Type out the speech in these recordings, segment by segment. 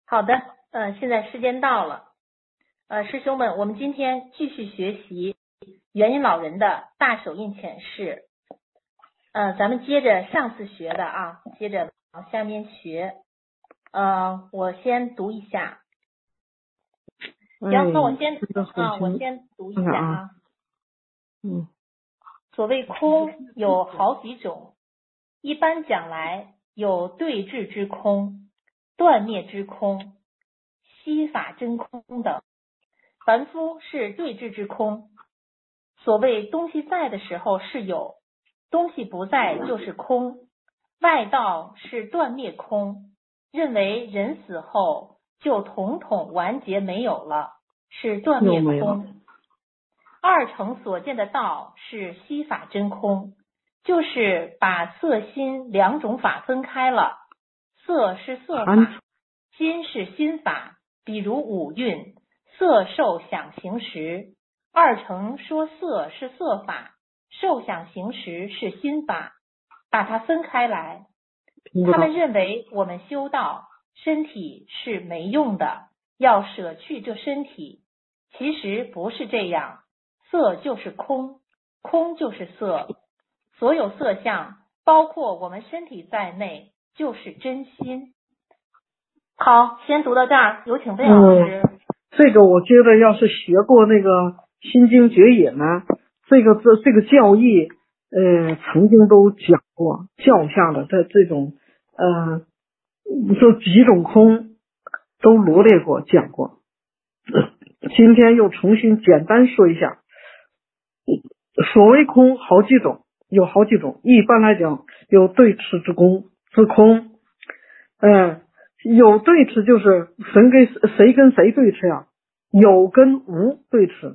好的，现在时间到了，师兄们，我们今天继续学习元音老人的大手印浅释。咱们接着上次学的啊，接着往下面学。我先读一下。行，那我先读一下啊。所谓空有好几种，一般讲来有对峙之空、断灭之空、悉法真空等。凡夫是对峙之空。所谓东西在的时候是有，东西不在就是空。外道是断灭空，认为人死后就统统完结没有了，是断灭空。二乘所见的道是悉法真空，就是把色心两种法分开了，色是色法，心是心法。比如五蕴，色受想行识，二乘说色是色法，受想行识是心法，把它分开来。他们认为我们修道，身体是没用的，要舍去这身体。其实不是这样，色就是空，空就是色，所有色相，包括我们身体在内，就是真心。好，先读到这儿，有请魏老师。 这个我觉得要是学过那个心经觉也呢，这个教义曾经都讲过，教下的这种这几种空都罗列过讲过。今天又重新简单说一下。所谓空有好几种，一般来讲有对峙之空，有对峙就是谁跟谁对峙呀？有跟无对峙。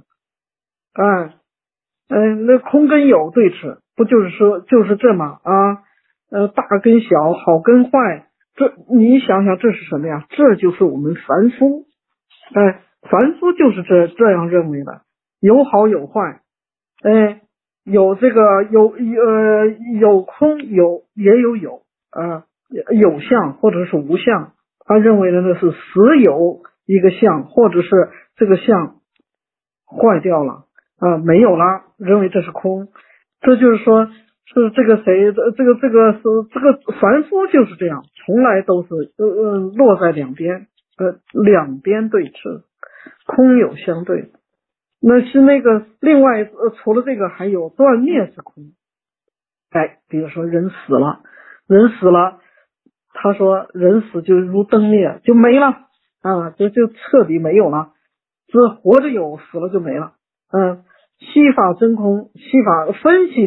那空跟有对峙，不就是说就是这吗？大跟小，好跟坏，这你想想这是什么呀？这就是我们凡夫。凡夫就是这样认为的，有好有坏。有这个有空也有有相或者是无相，他认为的那是实有一个相，或者是这个相坏掉了没有了，认为这是空。这就是说是这个凡夫就是这样，从来都是落在两边对峙，空有相对。那是那个另外除了这个还有断灭之空。比如说人死了，他说人死就如灯灭，就没了就彻底没有了，只活着有，死了就没了。悉法真空，悉法分析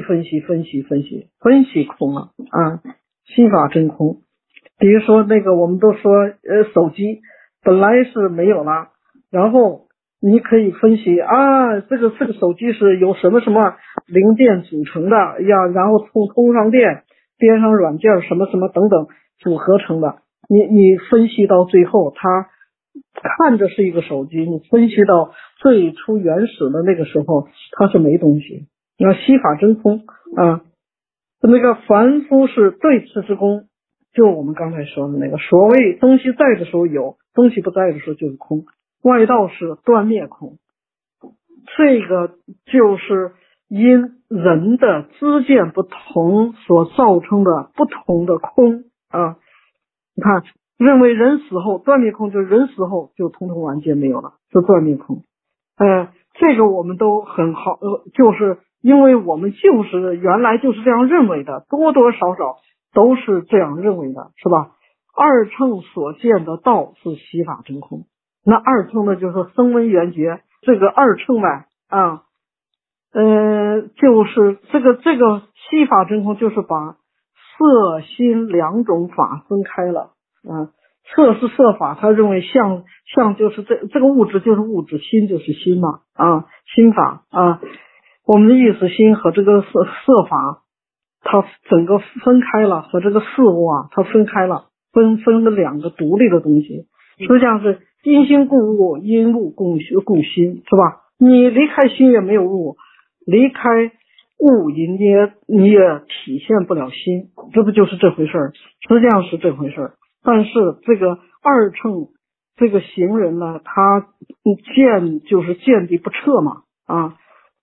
空了悉法真空。比如说那个我们都说手机本来是没有了，然后你可以分析这个手机是由什么零件组成的然后通上电，编上软件什么等等组合成的。你分析到最后，它看着是一个手机，你分析到最初原始的那个时候，它是没东西。那悉法真空那个凡夫是对峙之空，就我们刚才说的那个所谓东西在的时候有，东西不在的时候就是空。外道是断灭空，这个就是因人的知见不同所造成的不同的空你看，认为人死后断灭空，就是人死后就统统完结没有了，是断灭空。这个我们都很好就是因为我们就是原来就是这样认为的，多多少少都是这样认为的，是吧？二乘所见的道是悉法真空。那二乘呢，就是声闻缘觉，这个二乘呗就是这个悉法真空，就是把色心两种法分开了色是色法，他认为相就是这个物质就是物质，心就是心嘛心法我们的意识心和这个色法它整个分开了，和这个事物它分开了，分了两个独立的东西。实际上是因心故物，因物故心，是吧？你离开心也没有物，离开物你也体现不了心，这不就是这回事儿？实际上是这回事儿。但是这个二乘这个行人呢，他就是见地不彻嘛啊，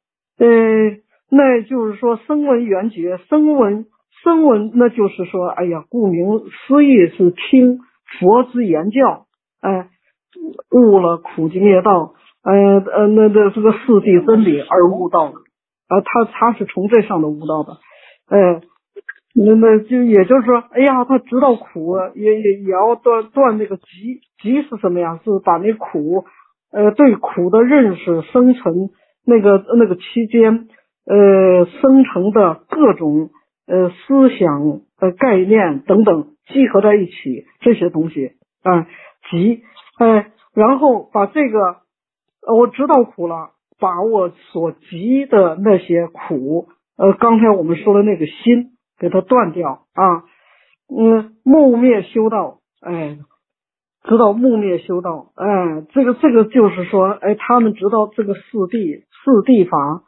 那就是说声闻缘觉，声闻那就是说，哎呀，顾名思义是听佛之言教，悟了苦集灭道，这个四谛真理而悟道的，他是从这上头悟道的，那就也就是说，哎呀，他知道苦，也要断那个集是什么呀？是把那苦，对苦的认识生成那个期间，生成的各种思想概念等等集合在一起，这些东西集，然后把这个我知道苦了，把我所集的那些苦，刚才我们说的那个心给它断掉啊，木灭修道，知道木灭修道，这个就是说，他们知道这个四谛法，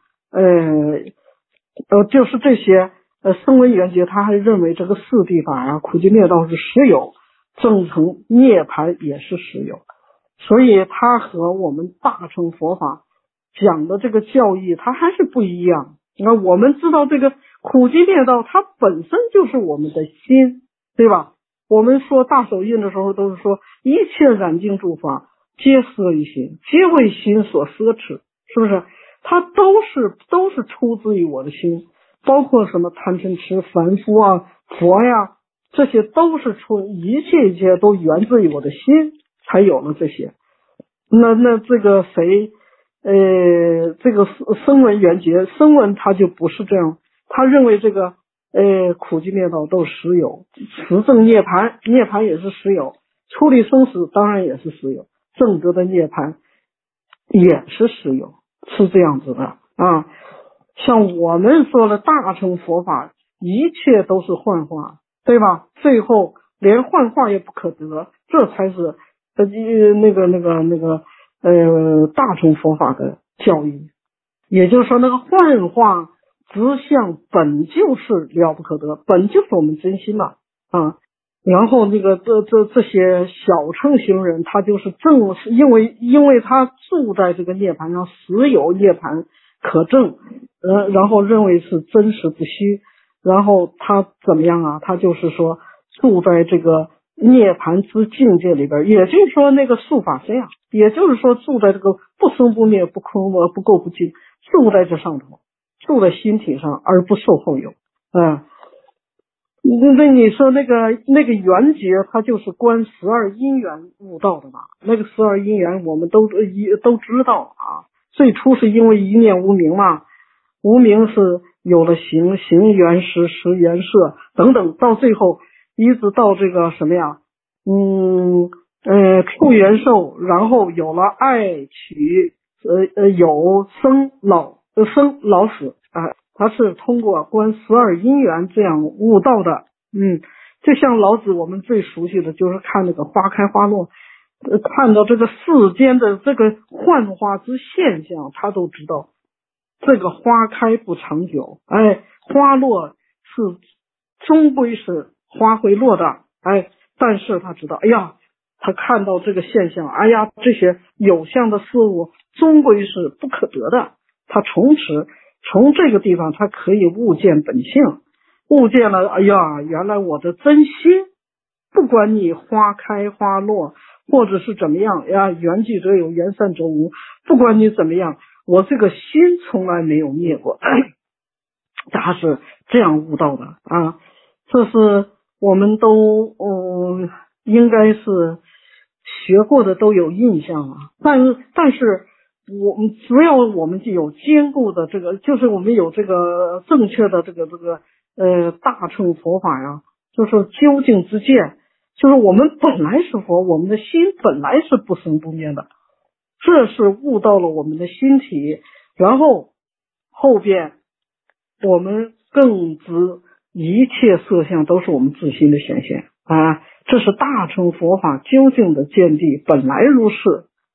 就是这些声闻缘觉，他还认为这个四谛法呀，苦集灭道是实有，正成涅槃也是实有，所以它和我们大乘佛法讲的这个教义，它还是不一样。那我们知道这个苦集灭道，它本身就是我们的心，对吧？我们说大手印的时候，都是说一切染净诸法，皆摄于心，皆为心所摄持，是不是？它都是出自于我的心，包括什么贪嗔痴、凡夫啊、佛呀，这些都是一切都源自于我的心，才有了这些。那这个谁？这个声闻缘觉，声闻他就不是这样，他认为这个苦集灭道都实有，持证涅槃也是实有，处理生死当然也是实有，正德的涅槃也是实有，是这样子的啊。像我们说的大乘佛法，一切都是幻化，对吧？最后连幻化也不可得，这才是大乘佛法的教义。也就是说，那个幻化实相本就是了不可得，本就是我们真心嘛啊。然后这些小乘行人，他就是正是因为他住在这个涅槃上，实有涅槃可证，然后认为是真实不虚，然后他怎么样啊？他就是说住在这个涅槃之境界里边，也就是说那个速法身啊，也就是说住在这个不生不灭、不空不垢不净，住在这上头，住在心体上而不受后有。那你说那个缘觉，它就是观12因缘悟道的嘛？那个12因缘我们都知道啊。最初是因为一念无明嘛，无明是有了行缘识，识缘摄等等，到最后一直到这个什么呀？处缘受，然后有了爱取，有生老死啊。他是通过观12因缘这样悟道的，就像老子我们最熟悉的就是看那个花开花落，看到这个世间的这个幻化之现象，他都知道这个花开不长久，花落是终归是花会落的，但是他知道，他看到这个现象，这些有相的事物终归是不可得的，他从这个地方他可以悟见本性，悟见了，原来我的真心，不管你花开花落或者是怎么样呀，缘聚则有，缘散则无，不管你怎么样，我这个心从来没有灭过，他是这样悟道的啊。这是我们都应该是学过的，都有印象啊。但是只要我们就有坚固的这个，就是我们有这个正确的这个大乘佛法呀，就是究竟之见，就是我们本来是佛，我们的心本来是不生不灭的，这是悟到了我们的心体，然后后边我们更知一切色相都是我们自心的显现啊，这是大乘佛法究竟的见地，本来如是。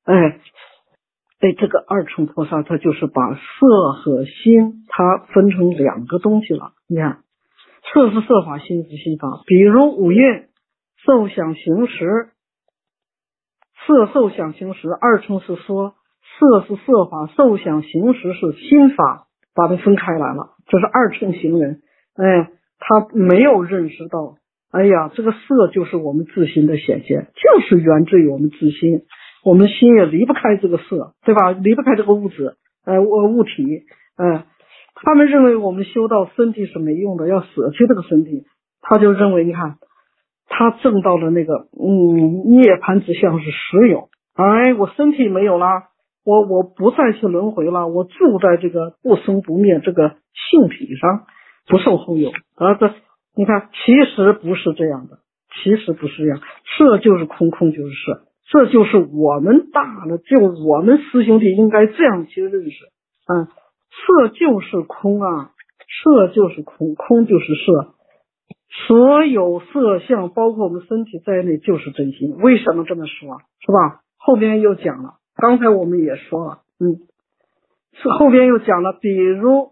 这个二乘菩萨他就是把色和心它分成两个东西了。你看，色是色法，心是心法。比如五蕴受想行识， 色受想行识，二乘是说色是色法，受想行识是心法，把它分开来了。这是二乘行人，他没有认识到，哎呀，这个色就是我们自心的显现，就是源自于我们自心，我们心也离不开这个色，对吧？离不开这个物质，物体，他们认为我们修道身体是没用的，要舍弃这个身体，他就认为，你看，他证到了那个涅槃之相是实有，我身体没有啦，我不再去轮回了，我住在这个不生不灭这个性体上，不受后有。这你看，其实不是这样的，其实不是这样，色就是空，空就是色，这就是我们大了，就我们师兄弟应该这样去认识。色就是空啊，色就是空，空就是色，所有色相包括我们身体在内就是真心。为什么这么说？是吧？后边又讲了，刚才我们也说了，是后边又讲了，比如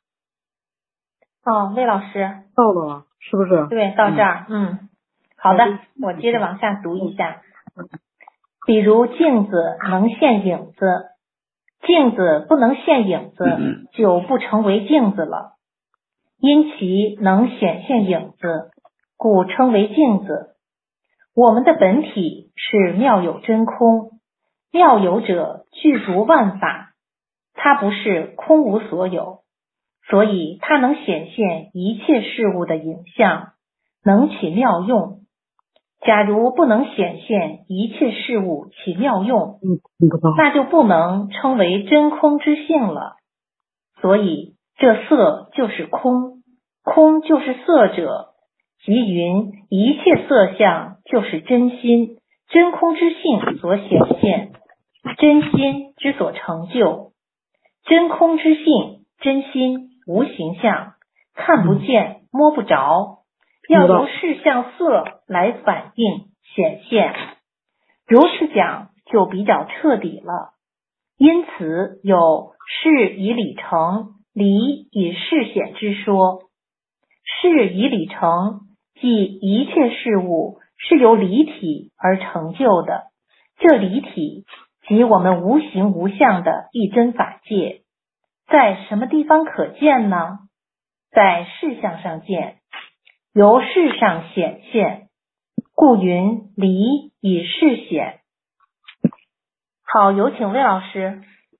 魏老师到了，是不是？ 对，到这儿，好的，我接着往下读一下。比如镜子能现影子，镜子不能现影子，就不成为镜子了。因其能显现影子，故称为镜子。我们的本体是妙有真空，妙有者具足万法，它不是空无所有，所以它能显现一切事物的影像，能起妙用。假如不能显现一切事物起妙用，那就不能称为真空之性了。所以这色就是空，空就是色者，即云一切色相就是真心，真空之性所显现，真心之所成就。真空之性，真心无形象，看不见摸不着，要由事相色来反映显现。如此讲就比较彻底了。因此有事以理成，理以事显之说。事以理成，即一切事物是由理体而成就的，这理体即我们无形无相的一真法界。在什么地方可见呢？在事相上见，由事上显现，故云理以事显。好，有请魏老师。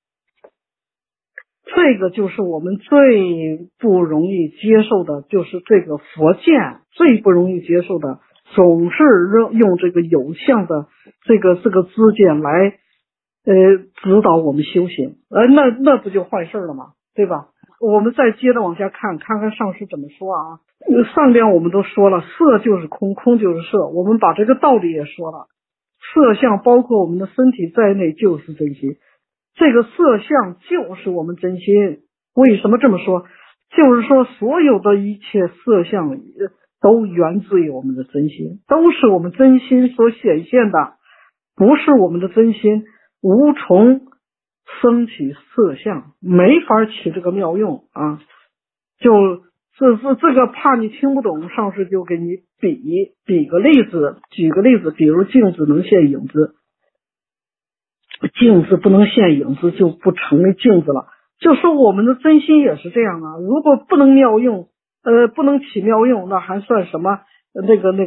这个就是我们最不容易接受的，就是这个佛见最不容易接受的，总是用这个有相的这个知见来指导我们修行，那不就坏事了吗？对吧？我们再接着往下看看上师怎么说啊。上边我们都说了，色就是空，空就是色，我们把这个道理也说了，色相包括我们的身体在内就是真心，这个色相就是我们真心。为什么这么说？就是说所有的一切色相都源自于我们的真心，都是我们真心所显现的，不是我们的真心无从生起色相，没法起这个妙用啊。就这个怕你听不懂，上师就给你比个例子，举个例子，比如镜子能现影子，镜子不能现影子就不成为镜子了。就说我们的真心也是这样啊，如果不能妙用，不能起妙用，那还算什么那个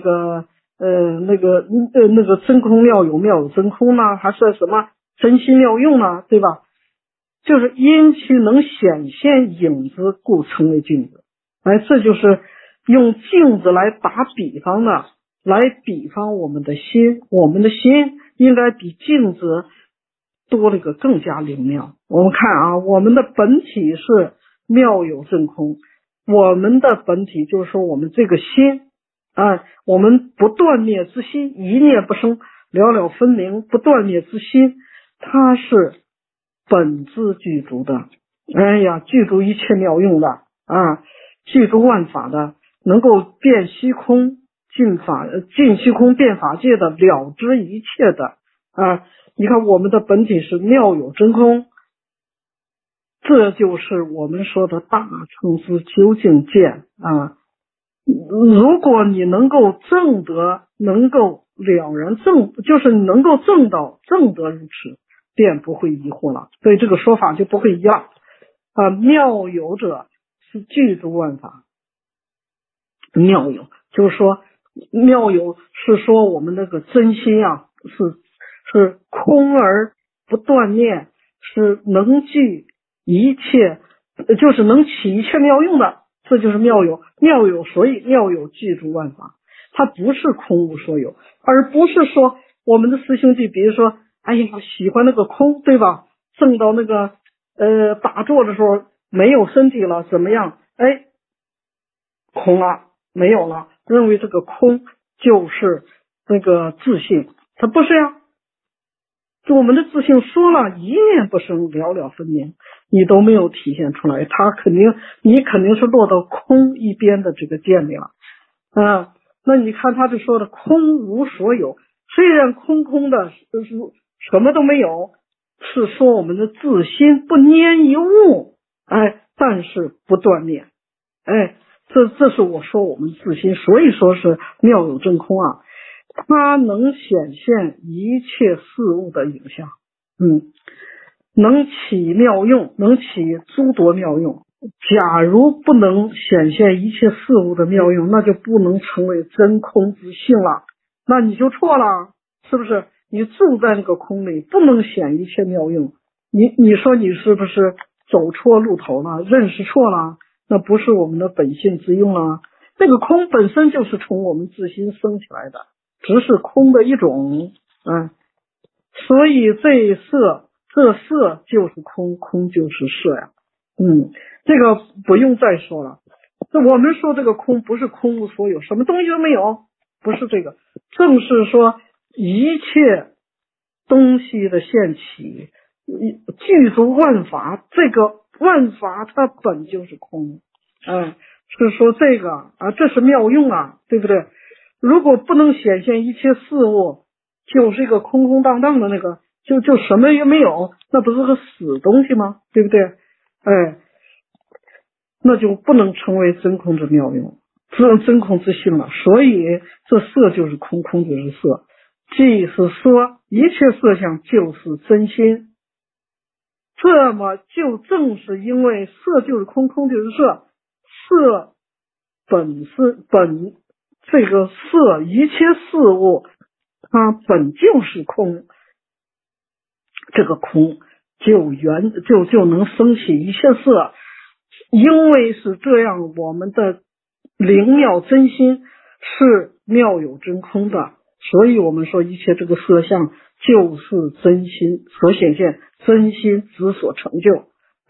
真空妙有妙有真空呢？还算什么真心妙用呢？对吧？就是因其能显现影子，故称为镜子。这就是用镜子来打比方的，来比方我们的心，我们的心应该比镜子多了一个更加灵妙。我们看啊，我们的本体是妙有真空，我们的本体就是说我们这个心我们不断灭之心，一念不生，了了分明，不断灭之心，它是本自具足的，具足一切妙用的具足万法的，能够变虚空尽虚空变法界的，了知一切的你看我们的本体是妙有真空，这就是我们说的大乘之究竟见如果你能够证得，能够了然就是能够证得如此，便不会疑惑了，所以这个说法就不会疑了。妙有者是具足万法，妙有就是说，妙有是说我们那个真心啊，是空而不断念，是能具一切，就是能起一切妙用的，这就是妙有。妙有，所以妙有具足万法，它不是空无所有，而不是说我们的师兄弟，比如说，哎呀，喜欢那个空，对吧？证到那个打坐的时候没有身体了，怎么样？哎，空了，没有了，认为这个空就是那个自信，它不是呀。就我们的自信说了一念不生，了了分明，你都没有体现出来，你肯定是落到空一边的这个见里了。那你看他就说的空无所有，虽然空空的什么都没有，是说我们的自心不粘一物，但是不断念，这是我说我们自心，所以说是妙有真空啊，它能显现一切事物的影像，能起妙用，能起诸多妙用。假如不能显现一切事物的妙用，那就不能成为真空之性了，那你就错了，是不是？你住在那个空里，不能显一切妙用，你说你是不是走错路头了，认识错了？那不是我们的本性之用了。那个空本身就是从我们自心生起来的，只是空的一种，所以这色就是空，空就是色呀。这个不用再说了。我们说这个空不是空无所有，什么东西都没有，不是这个，正是说一切东西的现起，具足万法，这个万法它本就是空，是说这个这是妙用啊，对不对？如果不能显现一切事物，就是一个空空荡荡的那个，就什么也没有，那不是个死东西吗？对不对？那就不能成为真空之妙用，真空之性了。所以这色就是空，空就是色，即是说一切色相就是真心。这么就正是因为色就是空，空就是色，色本这个色一切事物它本就是空，这个空就能生起一切色。因为是这样，我们的灵妙真心是妙有真空的，所以我们说一切这个色相就是真心所显现，真心之所成就。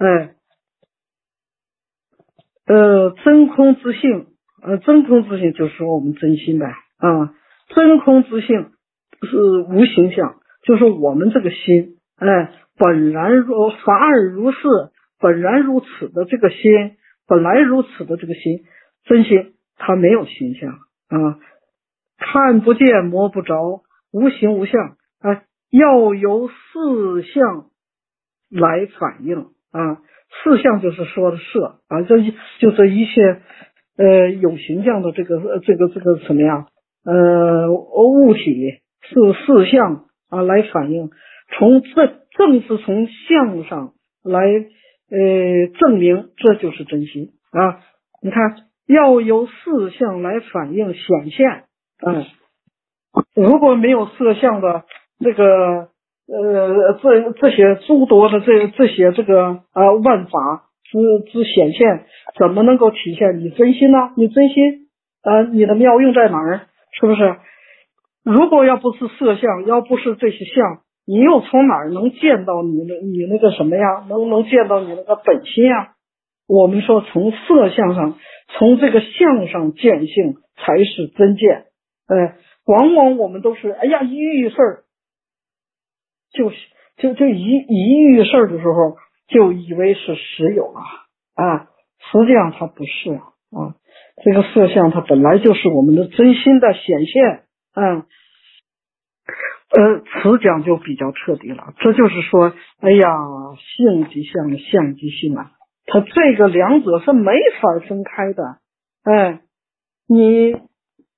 真空之性，真空之性就是说我们真心的真空之性是无形象，就是我们这个心，本然如法尔如是，本然如此的这个心，本来如此的这个心，真心它没有形象看不见摸不着，无形无相，要由四相来反映四相就是说的色就是一切有形象的这个什么呀物体是四相来反映，正是从相上来证明这就是真心你看要由四相来反映显现如果没有色相的这个这些诸多的这些这个万法之显现，怎么能够体现你真心呢？你真心你的妙用在哪儿？是不是？如果要不是色相，要不是这些相，你又从哪儿能见到你那个什么呀？能见到你那个本心呀？我们说从色相上，从这个相上见性才是真见。往往我们都是一遇事儿就一遇事儿的时候就以为是实有了实际上它不是这个色相它本来就是我们的真心的显现此讲就比较彻底了，这就是说性即相，相即性它这个两者是没法分开的你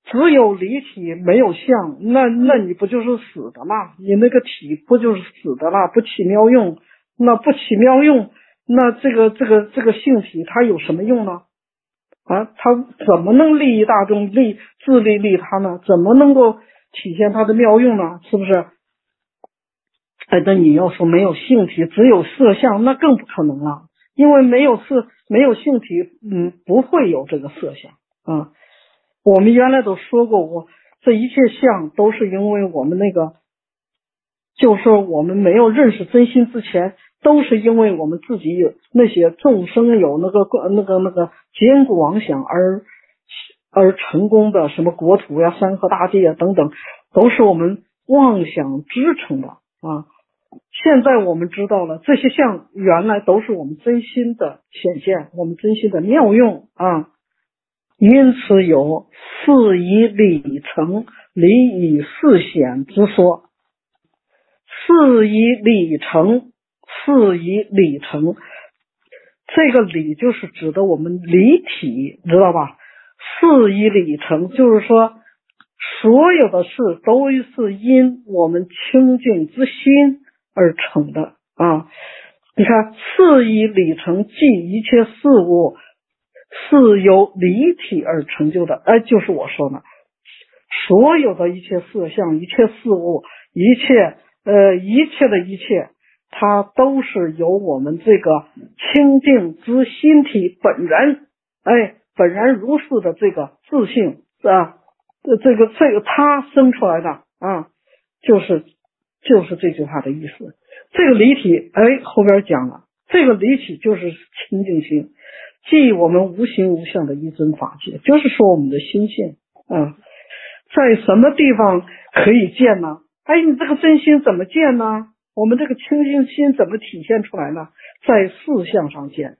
只有离体没有相，那你不就是死的吗？你那个体不就是死的了？不起妙用，那不起妙用，那这个性体它有什么用呢？啊，它怎么能利益大众、自利利他呢？怎么能够体现它的妙用呢？是不是？哎，那你要说没有性体，只有色相，那更不可能了，因为没有性体，不会有这个色相啊。我们原来都说过，这一切相都是因为我们就是说我们没有认识真心之前，都是因为我们自己有那些众生有那个坚固妄想而成功的什么国土呀、山河大地啊等等，都是我们妄想支撑的啊。现在我们知道了，这些相原来都是我们真心的显现，我们真心的妙用啊。因此有事以理成，理以事显之说。事以理成，事以理成，这个理就是指的我们离体，知道吧？事以理成，就是说所有的事都是因我们清净之心而成的啊。你看，事以理成，即一切事物是由离体而成就的。就是我说的，所有的一切色相、一切事物、一切的一切，它都是由我们这个清净之心体本然如是的这个自性啊，这个它生出来的啊，就是这句话的意思。这个离体后边讲了，这个离体就是清净心，即我们无形无相的一真法界，就是说我们的心性啊，在什么地方可以见呢？你这个真心怎么见呢？我们这个清净心怎么体现出来呢？在事相上见。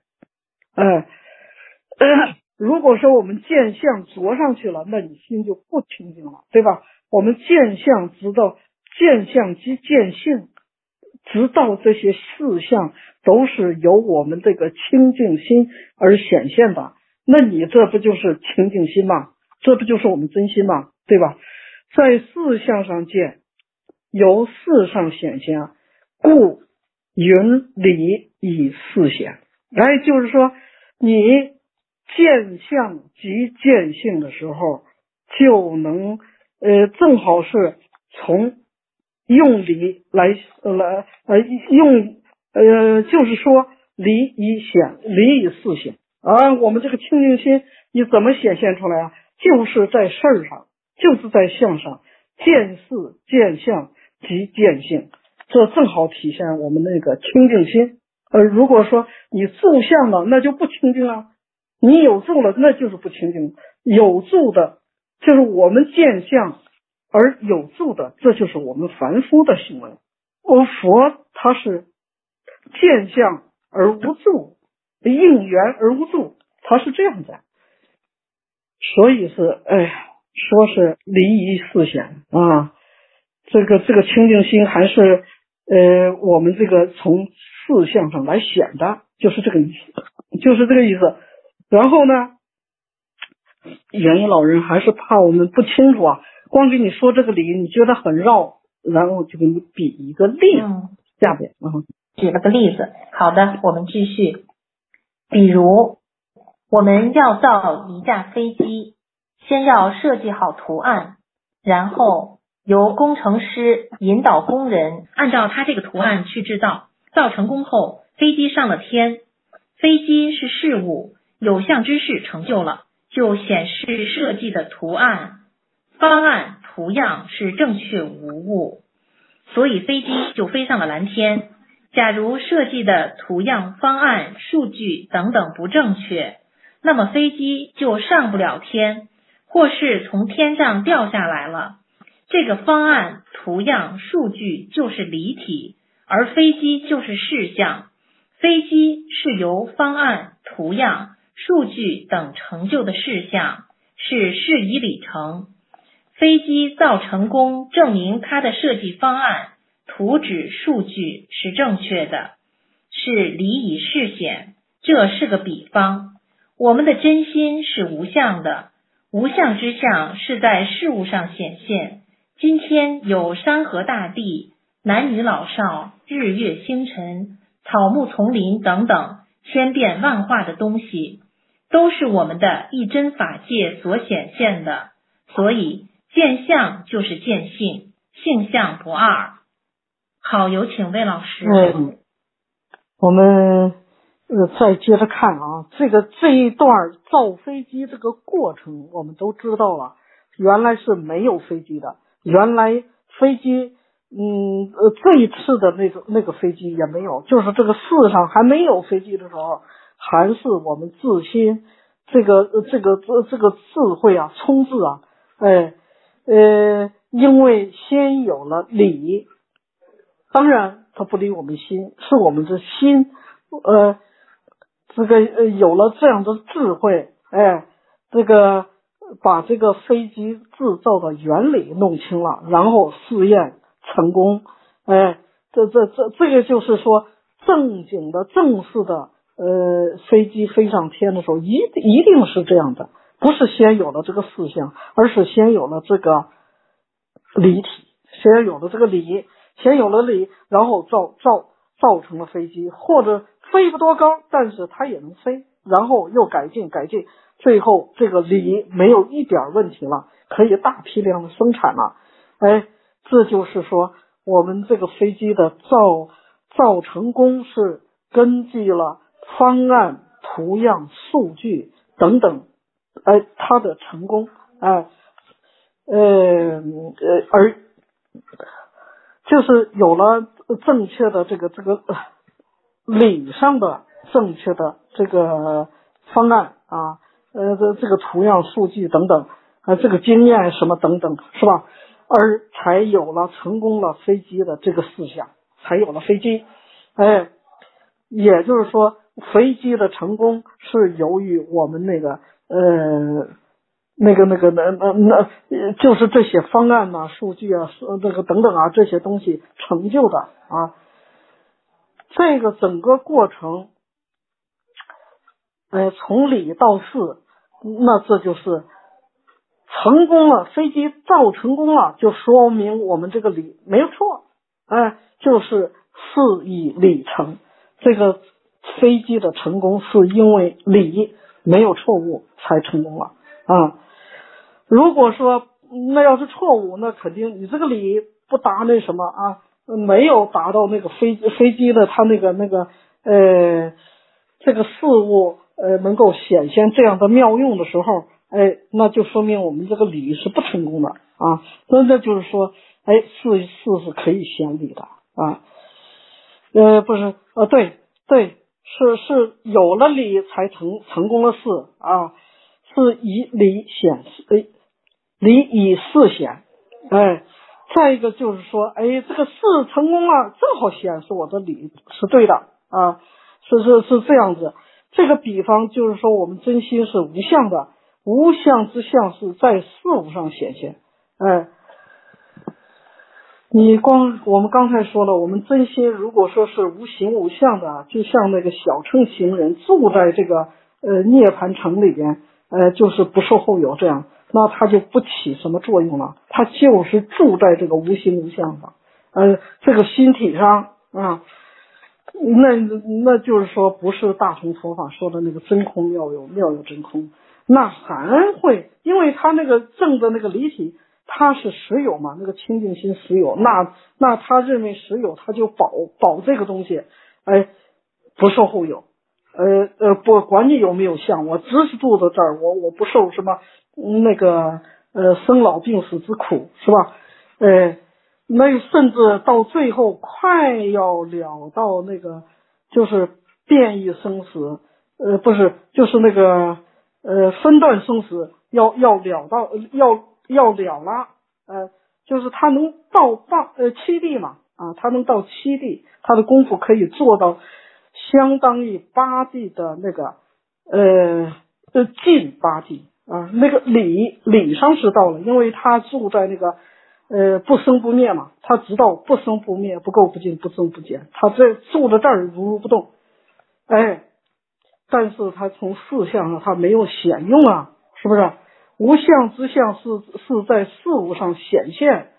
如果说我们见相着上去了，那你心就不清净了，对吧？我们见相直到见相即见性，直到这些事相都是由我们这个清净心而显现的，那你这不就是清净心吗？这不就是我们真心吗？对吧？在事相上见，由事上显现，故云理以事显。就是说你见相即见性的时候，就能正好是从用理来就是说理以显，理以事显啊。我们这个清净心你怎么显现出来啊？就是在事儿上，就是在相上，见事见相即见性，这正好体现我们那个清净心。如果说你住相了，那就不清净了，你有住了，那就是不清净。有住的就是我们见相而有住的，这就是我们凡夫的行为。佛他是见相而无住，应缘而无住，他是这样的。所以是说是离一事显啊，这个清净心还是我们这个从事相上来显的，就是这个意思。然后呢，元一老人还是怕我们不清楚啊，光给你说这个理你觉得很绕，然后就给你比一个例子，下边举了个例子。好的，我们继续。比如我们要造一架飞机，先要设计好图案，然后由工程师引导工人按照他这个图案去制造。造成功后，飞机上了天。飞机是事物，有相之事成就了，就显示设计的图案、方案、图样是正确无误，所以飞机就飞上了蓝天。假如设计的图样、方案、数据等等不正确，那么飞机就上不了天，或是从天上掉下来了。这个方案、图样、数据就是离体，而飞机就是事项。飞机是由方案、图样、数据等成就的事项，是事以理成。飞机造成功，证明它的设计方案、图纸、数据是正确的，是理以事显。这是个比方。我们的真心是无相的， 无相之相是在事物上显现。今天有山河大地、男女老少、日月星辰、草木丛林等等千变万化的东西，都是我们的一真法界所显现的。所以见相就是见性，性相不二。好，有请魏老师。 我们再接着看啊，这一段造飞机这个过程我们都知道了，原来是没有飞机的，原来飞机最次的那个飞机也没有，就是这个世上还没有飞机的时候，还是我们自心这个智慧啊冲智啊，因为先有了理，当然它不离我们心，是我们的心有了这样的智慧，把这个飞机制造的原理弄清了，然后试验成功，这个就是说正经的正式的飞机飞上天的时候，一定是这样的，不是先有了这个事项，而是先有了这个理体，先有了这个理，然后造成了飞机，或者飞不多高，但是它也能飞，然后又改进，最后这个理没有一点问题了，可以大批量的生产了。这就是说我们这个飞机的造成功是根据了方案、图样、数据等等，它的成功，而就是有了正确的这个理上的正确的这个方案啊，这个图样、数据等等，这个经验什么等等，是吧？而才有了成功了飞机的这个事项，才有了飞机。也就是说，飞机的成功是由于我们就是这些方案啊、数据啊、等等啊这些东西成就的啊。这个整个过程，从理到事，那这就是成功了，飞机造成功了，就说明我们这个理没有错，就是事以理成。这个飞机的成功是因为理没有错误才成功了啊。如果说那要是错误，那肯定你这个理不达那什么啊，没有达到那个飞机的它这个事物能够显现这样的妙用的时候，那就说明我们这个理是不成功的啊。那就是说，事是可以显理的啊。不是对，是有了理才成功了事啊，是以理显事，理以事显。再一个就是说，这个事成功了，正好显示我的理是对的啊，是这样子。这个比方就是说，我们真心是无相的，无相之相是在事物上显现。我们刚才说了，我们真心如果说是无形无相的，就像那个小乘行人住在这个涅槃城里边，就是不受后有这样，那他就不起什么作用了，他就是住在这个无形无相上，这个心体上啊，那就是说不是大乘佛法说的那个真空妙有，妙有真空，那还会因为他那个正的那个离体。他是实有嘛，那个清净心实有，那他认为实有，他就保这个东西，不受后有，不管你有没有相，我只是住在这儿，我不受什么生老病死之苦，是吧？那甚至到最后快要了到那个就是变异生死，不是就是那个分段生死要了了，就是他能到七地嘛，他能到七地，他的功夫可以做到相当于八地的那个近八地啊，那个理上是到了，因为他住在那个不生不灭嘛，他知道不生不灭，不垢不净，不增不减，他这住在这儿如不动，但是他从事项上他没有显用啊，是不是？ 无相之相是在事物上显现。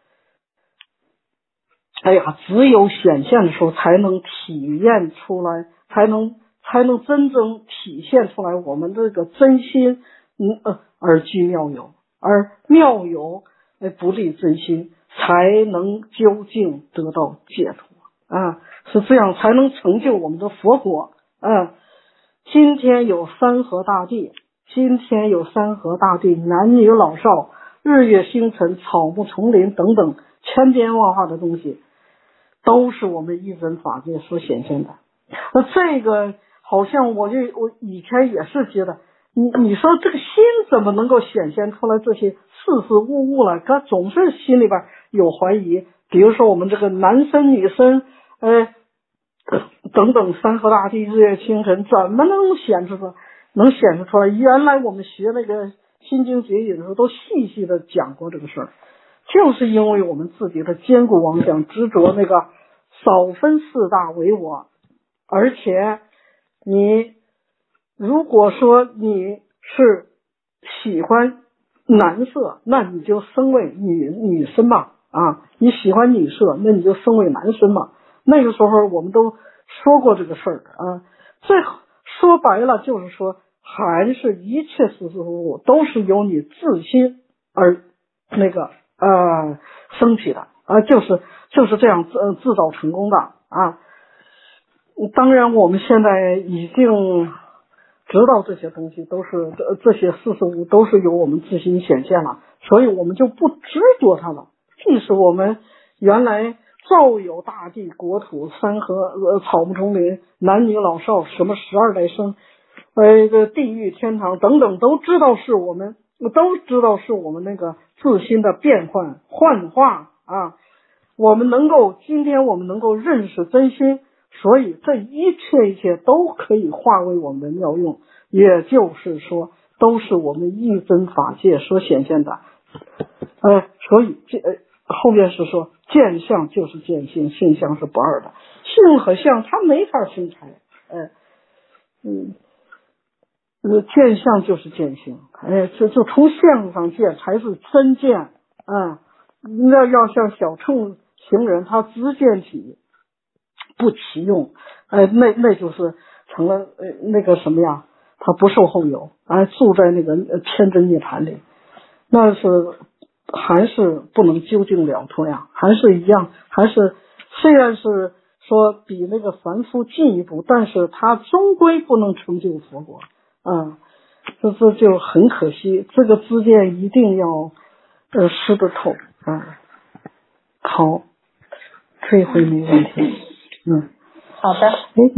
哎呀，只有显现的时候才能体验出来，才能真正体现出来我们这个真心，而具妙有，而妙有不离真心，才能究竟得到解脱啊，是这样才能成就我们的佛果啊。今天有山河大地，男女老少，日月星辰，草木丛林等等千变万化的东西，都是我们一真法界所显现的。这个好像我以前也是觉得，你说这个心怎么能够显现出来这些事事物了？他总是心里边有怀疑。比如说我们这个男生女生，等等山河大地日月星辰，怎么能显示出来？原来我们学那个心经解语的时候，都细细的讲过这个事儿。就是因为我们自己的坚固妄想，执着那个少分四大为我，而且你如果说你是喜欢男色，那你就生为女生嘛啊，你喜欢女色，那你就生为男生嘛。那个时候我们都说过这个事儿啊。这说白了就是说，还是一切事事物都是由你自心而那个升起的啊，就是这样制造成功的啊。当然我们现在已经知道这些东西都是这些事事物都是由我们自心显现了，所以我们就不执着它了。即使我们原来造有大地国土山河草木丛林男女老少什么12代生地狱天堂等等，都知道是我们那个自心的变幻幻化啊。今天我们能够认识真心，所以这一切都可以化为我们的妙用，也就是说都是我们一真法界所显现的。所以后面是说见相就是见性，性相是不二的，性和相它没法分开。见相就是见性，就从相上见才是真见啊。要像小乘行人，他只见体不起用，那就是成了那个什么呀？他不受后有，住在那个天真涅槃里，那是还是不能究竟了脱呀，还是一样，还是虽然是说比那个凡夫进一步，但是他终归不能成就佛果啊。这就很可惜，这个知见一定要识得透啊。好，这回没问题。 好的。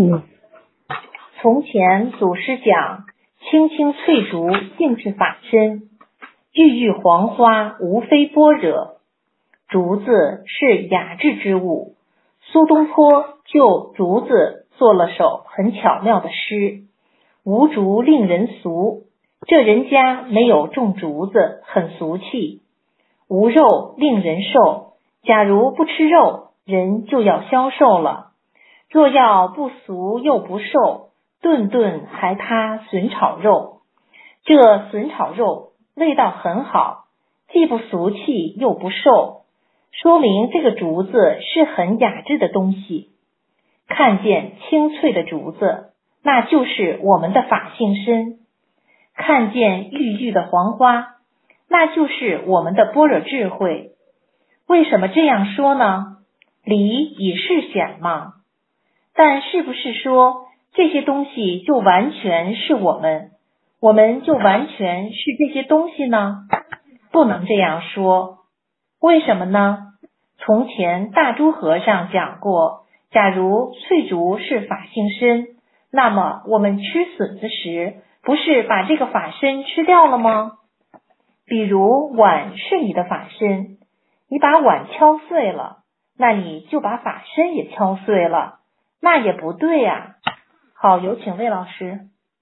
从前祖师讲，青青翠竹尽是法身，郁郁黄花无非般若。竹子是雅致之物，苏东坡就竹子做了首很巧妙的诗：无竹令人俗，这人家没有种竹子，很俗气。无肉令人瘦，假如不吃肉，人就要消瘦了。若要不俗又不瘦，顿顿还他笋炒肉。这笋炒肉味道很好，既不俗气又不瘦，说明这个竹子是很雅致的东西。看见青翠的竹子，那就是我们的法性身；看见郁郁的黄花，那就是我们的般若智慧。为什么这样说呢？理以是显嘛。但是不是说这些东西就完全是我们就完全是这些东西呢？不能这样说。为什么呢？从前大珠和尚讲过，假如翠竹是法性身，那么我们吃笋子时，不是把这个法身吃掉了吗？比如碗是你的法身，你把碗敲碎了，那你就把法身也敲碎了，那也不对啊。好，有请魏老师。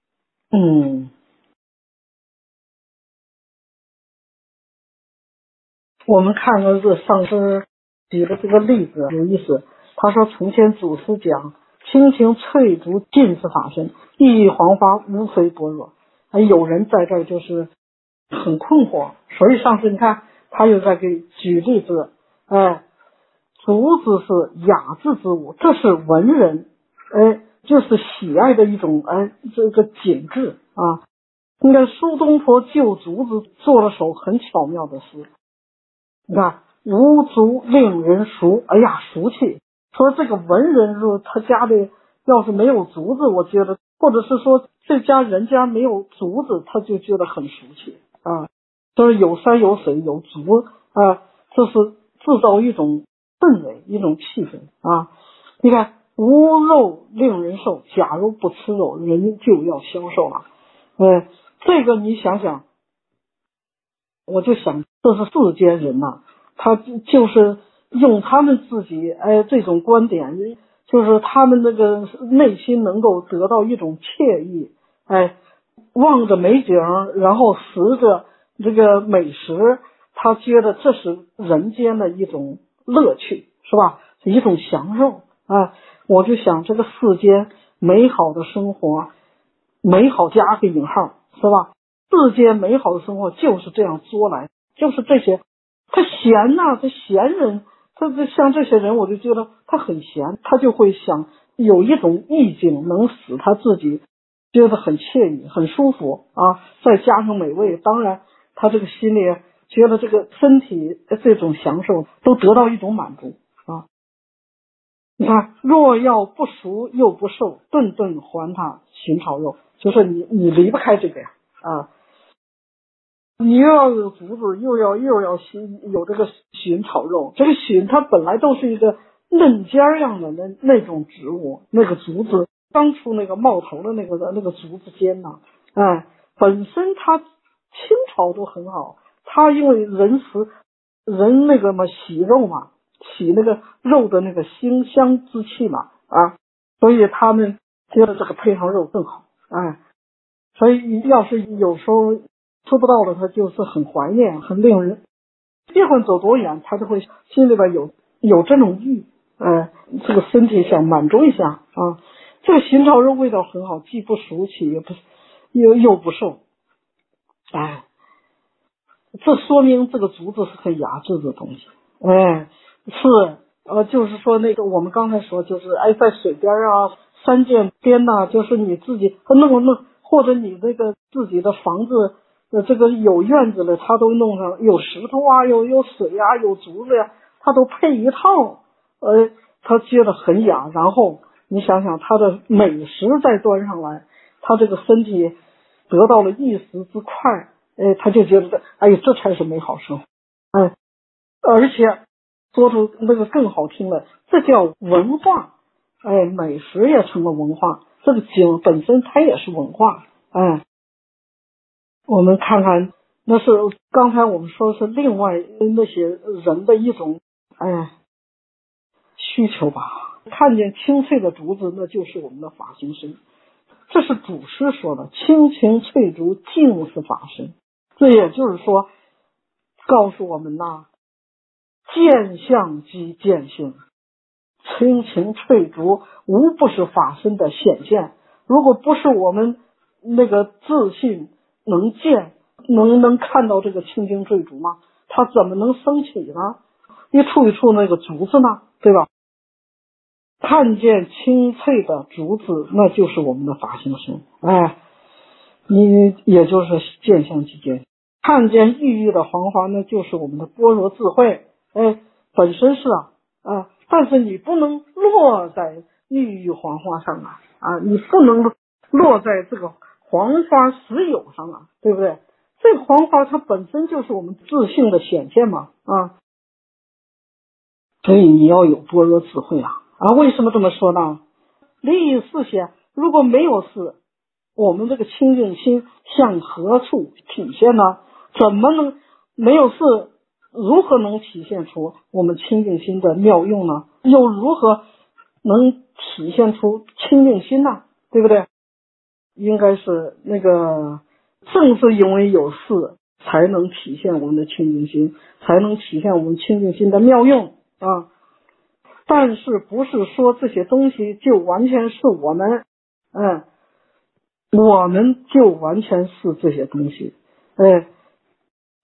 我们看看这上师举的这个例子有意思。他说从前祖师讲，青青翠竹尽是法身，郁郁黄花无非般若。有人在这儿就是很困惑。所以上次你看他又在给举例子，竹子是雅致之物，这是文人就是喜爱的一种这个景致啊。你看苏东坡就竹子做了首很巧妙的诗，你看无竹令人俗，哎呀俗气。说这个文人如果他家里要是没有竹子，我觉得或者是说这家人家没有竹子，他就觉得很俗气啊。就是有山有水有竹啊，这是制造一种氛围一种气氛啊。你看无肉令人瘦，假如不吃肉，人就要消瘦了。这个你想想，我就想这是世间人呐，他就是用他们自己这种观点，就是他们那个内心能够得到一种惬意，望着美景，然后食着这个美食，他觉得这是人间的一种乐趣，是吧？一种享受啊。我就想这个世间美好的生活，美好加个引号，是吧？世间美好的生活就是这样说来，就是这些他闲呐，他闲人，他像这些人，我就觉得他很闲，他就会想有一种意境能使他自己觉得很惬意很舒服啊，再加上美味，当然他这个心里觉得这个身体这种享受都得到一种满足啊。你看若要不熟又不瘦，顿顿还他寻炒肉，就是你离不开这个呀啊。你又要有竹子，又要有这个寻炒肉，这个寻它本来都是一个嫩尖样的那种植物，那个竹子刚出那个冒头的那个竹子尖呐，本身它清炒都很好，它因为人那个嘛洗肉嘛，洗那个肉的那个腥香之气嘛啊，所以他们觉得这个配上肉更好，所以要是有时候吃不到的，他就是很怀念，很令人别管走多远，他就会心里边有这种欲，这个身体想满足一下啊。这个寻炒肉味道很好，既不俗气，又不瘦，这说明这个竹子是很雅致的东西，就是说那个我们刚才说，就是在水边啊、山涧边呐，就是你自己弄，或者你那个自己的房子这个有院子的，他都弄上有石头啊，有水啊，有竹子呀，他都配一套，他觉得很雅。然后你想想他的美食再端上来，他这个身体得到了一时之快，他就觉得这才是美好生活，而且说出那个更好听了，这叫文化，美食也成了文化，这个景本身它也是文化，我们看看，那是刚才我们说是另外那些人的一种需求吧。看见青翠的竹子，那就是我们的法心身，这是祖师说的，青青翠竹尽是法身。这也就是说告诉我们呐，见相即见性，青青翠竹无不是法身的显现。如果不是我们那个自信能见，能看到这个青青翠竹吗？它怎么能升起呢？一处一处那个竹子呢，对吧？看见青翠的竹子，那就是我们的法性身，你也就是见相即见。看见郁郁的黄花，那就是我们的般若智慧，本身是但是你不能落在郁郁黄花上你不能落在这个黄花实有上对不对？这个黄花它本身就是我们自性的显现嘛所以你要有般若智慧为什么这么说呢？离于视显，如果没有视，我们这个清净心向何处体现呢？怎么能没有视，如何能体现出我们清净心的妙用呢？又如何能体现出清净心呢？对不对？应该是那个正是因为有视，才能体现我们的清净心，才能体现我们清净心的妙用但是不是说这些东西就完全是我们就完全是这些东西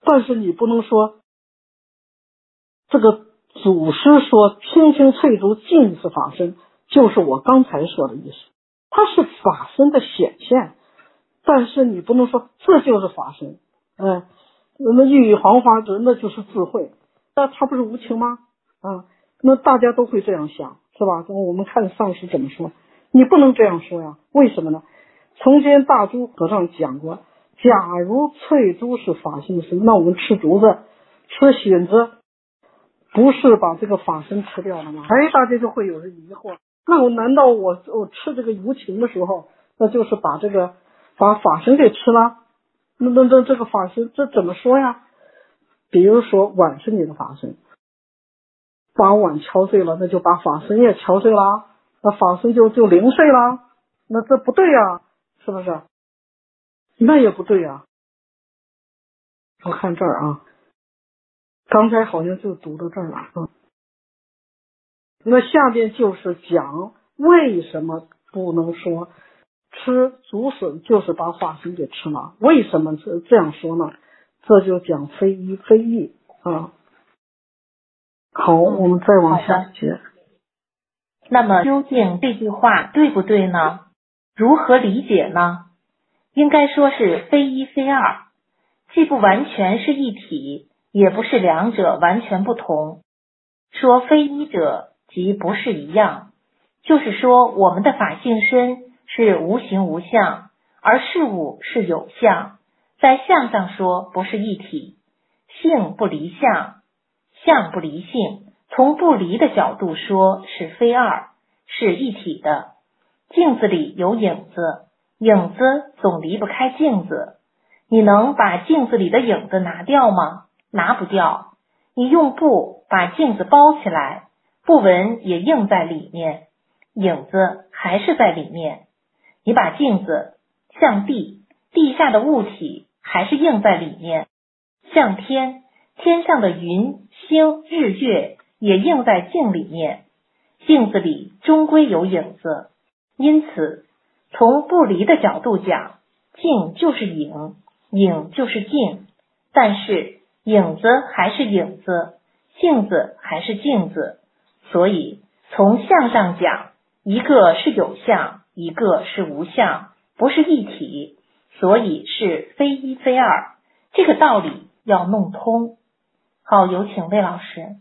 但是你不能说这个祖师说青青翠竹尽是法身，就是我刚才说的意思，它是法身的显现，但是你不能说这就是法身。那郁郁黄花那就是智慧，那它不是无情吗？那大家都会这样想，是吧？我们看上师怎么说，你不能这样说呀。为什么呢？从前大珠和尚讲过，假如翠珠是法性身，那我们吃竹子吃蚬子不是把这个法身吃掉了吗？大家就会有人疑惑，那难道我吃这个无情的时候，那就是把法身给吃了？那这个法身这怎么说呀？比如说碗是你的法身，把碗敲碎了，那就把法身也敲碎了，那法身就零碎了，那这不对呀，是不是？那也不对呀。我看这儿啊，刚才好像就读到这儿了。那下边就是讲为什么不能说吃竹笋就是把法身给吃了？为什么这样说呢？这就讲非一非异啊。好，我们再往下接。 那么究竟这句话对不对呢？如何理解呢？应该说是非一非二，既不完全是一体，也不是两者完全不同。说非一者，即不是一样，就是说我们的法性身是无形无相，而事物是有相，在相上说不是一体，性不离相，相不离性，从不离的角度说是非二，是一体的。镜子里有影子，影子总离不开镜子，你能把镜子里的影子拿掉吗？拿不掉。你用布把镜子包起来，布纹也映在里面，影子还是在里面。你把镜子向地，地下的物体还是映在里面，向天，天上的云、星、日月也映在镜里面，镜子里终归有影子。因此从不离的角度讲，镜就是影，影就是镜，但是影子还是影子，镜子还是镜子，所以从相上讲，一个是有相，一个是无相，不是一体，所以是非一非二，这个道理要弄通。好，有请魏老师。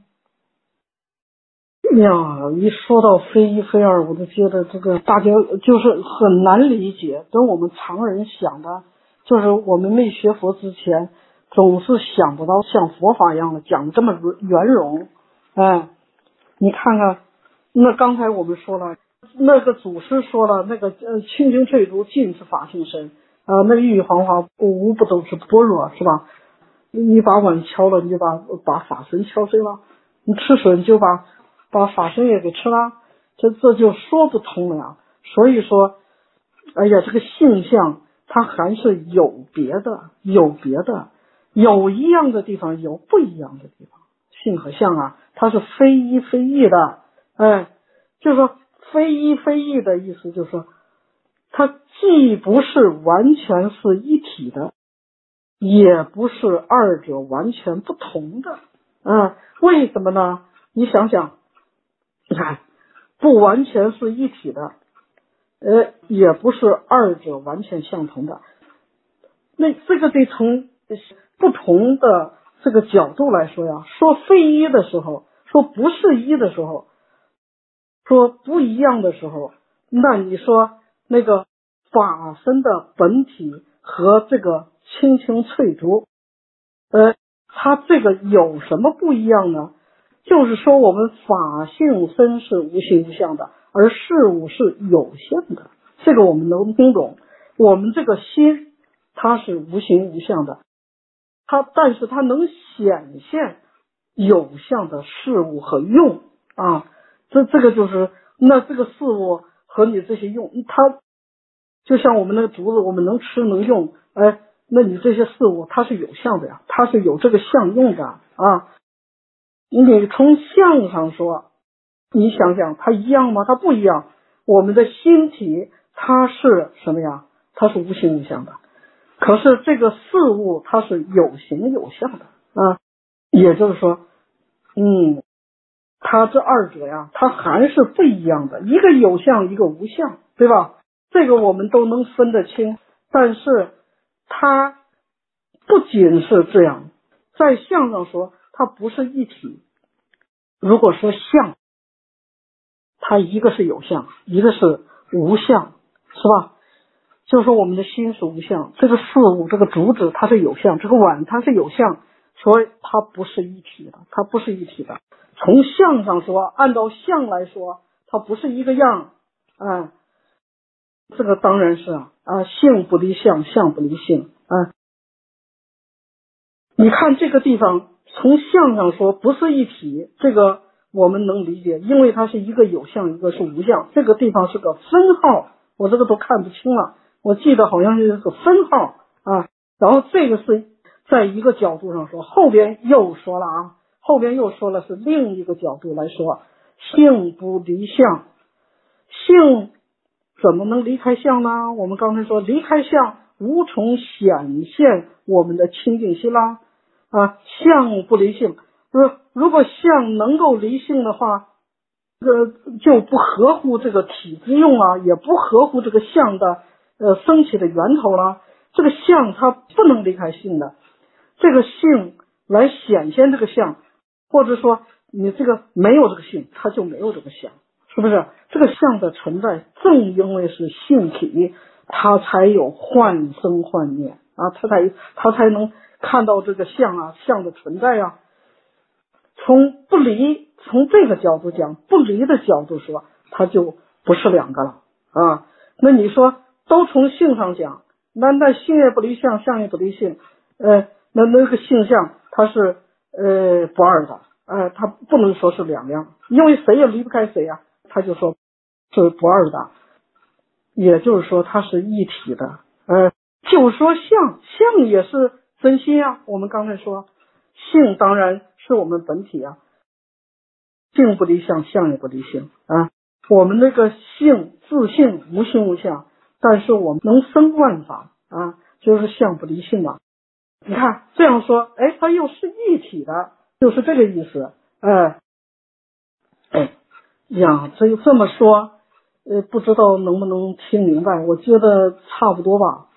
呀，一说到非一非二，我就觉得这个大家就是很难理解，跟我们常人想的，就是我们没学佛之前，总是想不到像佛法一样的讲这么圆融。你看看，那刚才我们说了，那个祖师说了，那个青青翠竹尽是法性身，那个郁郁黄花无不都是般若，是吧？你把碗敲了，你就把法身敲碎了，你吃笋就把法身也给吃了，这就说不通了呀。所以说，这个性相它还是有别的，有一样的地方，有不一样的地方。性和相啊，它是非一非异的，就是说非一非异的意思，就是说它既不是完全是一体的，也不是二者完全不同的。为什么呢？你想想，你看，不完全是一体的，也不是二者完全相同的。那这个得从不同的这个角度来说呀。说非一的时候，说不是一的时候，说不一样的时候，那你说那个法身的本体和这个青青翠竹，它这个有什么不一样呢？就是说我们法性身是无形无相的，而事物是有限的，这个我们能听懂。我们这个心它是无形无相的，但是它能显现有相的事物和用啊。这个就是那这个事物和你这些用，它就像我们那个竹子，我们能吃能用，那你这些事物它是有相的呀，它是有这个相用的啊。你从相上说，你想想它一样吗？它不一样。我们的心体它是什么呀？它是无形无相的。 可是这个事物它是有形有相的啊，也就是说，它这二者呀，它还是不一样的，一个有相，一个无相，对吧？这个我们都能分得清，但是它不仅是这样，在相上说它不是一体。如果说相，它一个是有相，一个是无相，是吧？就是说我们的心是无相，这个事物，这个竹子它是有相，这个碗它是有相，所以它不是一体的，它不是一体的。从相上说，按照相来说，它不是一个样，这个当然是性不离相，相不离性你看这个地方，从相上说不是一体，这个我们能理解，因为它是一个有相，一个是无相。这个地方是个分号，我这个都看不清了，我记得好像是个分号然后这个是在一个角度上说，后边又说了后边又说了是另一个角度来说，性不离相，性怎么能离开相呢？我们刚才说离开相，无从显现我们的清净心啦相不离性。如果相能够离性的话，就不合乎这个体之用也不合乎这个相的升起的源头了。这个相它不能离开性的，这个性来显现这个相，或者说你这个没有这个性，它就没有这个相，是不是？这个相的存在，正因为是性体，它才有幻生幻灭它才能看到这个相的存在从这个角度讲，不离的角度说，它就不是两个了那你说都从性上讲，那性也不离相，相也不离性，那个性相它是不二的它不能说是两样，因为谁也离不开谁他就说是不二的，也就是说它是一体的就说相也是真心我们刚才说性当然是我们本体性不离相，相也不离性我们那个性自性无性无相，但是我们能生万法就是相不离性你看这样说它又是一体的，就是这个意思这么说不知道能不能听明白，我觉得差不多吧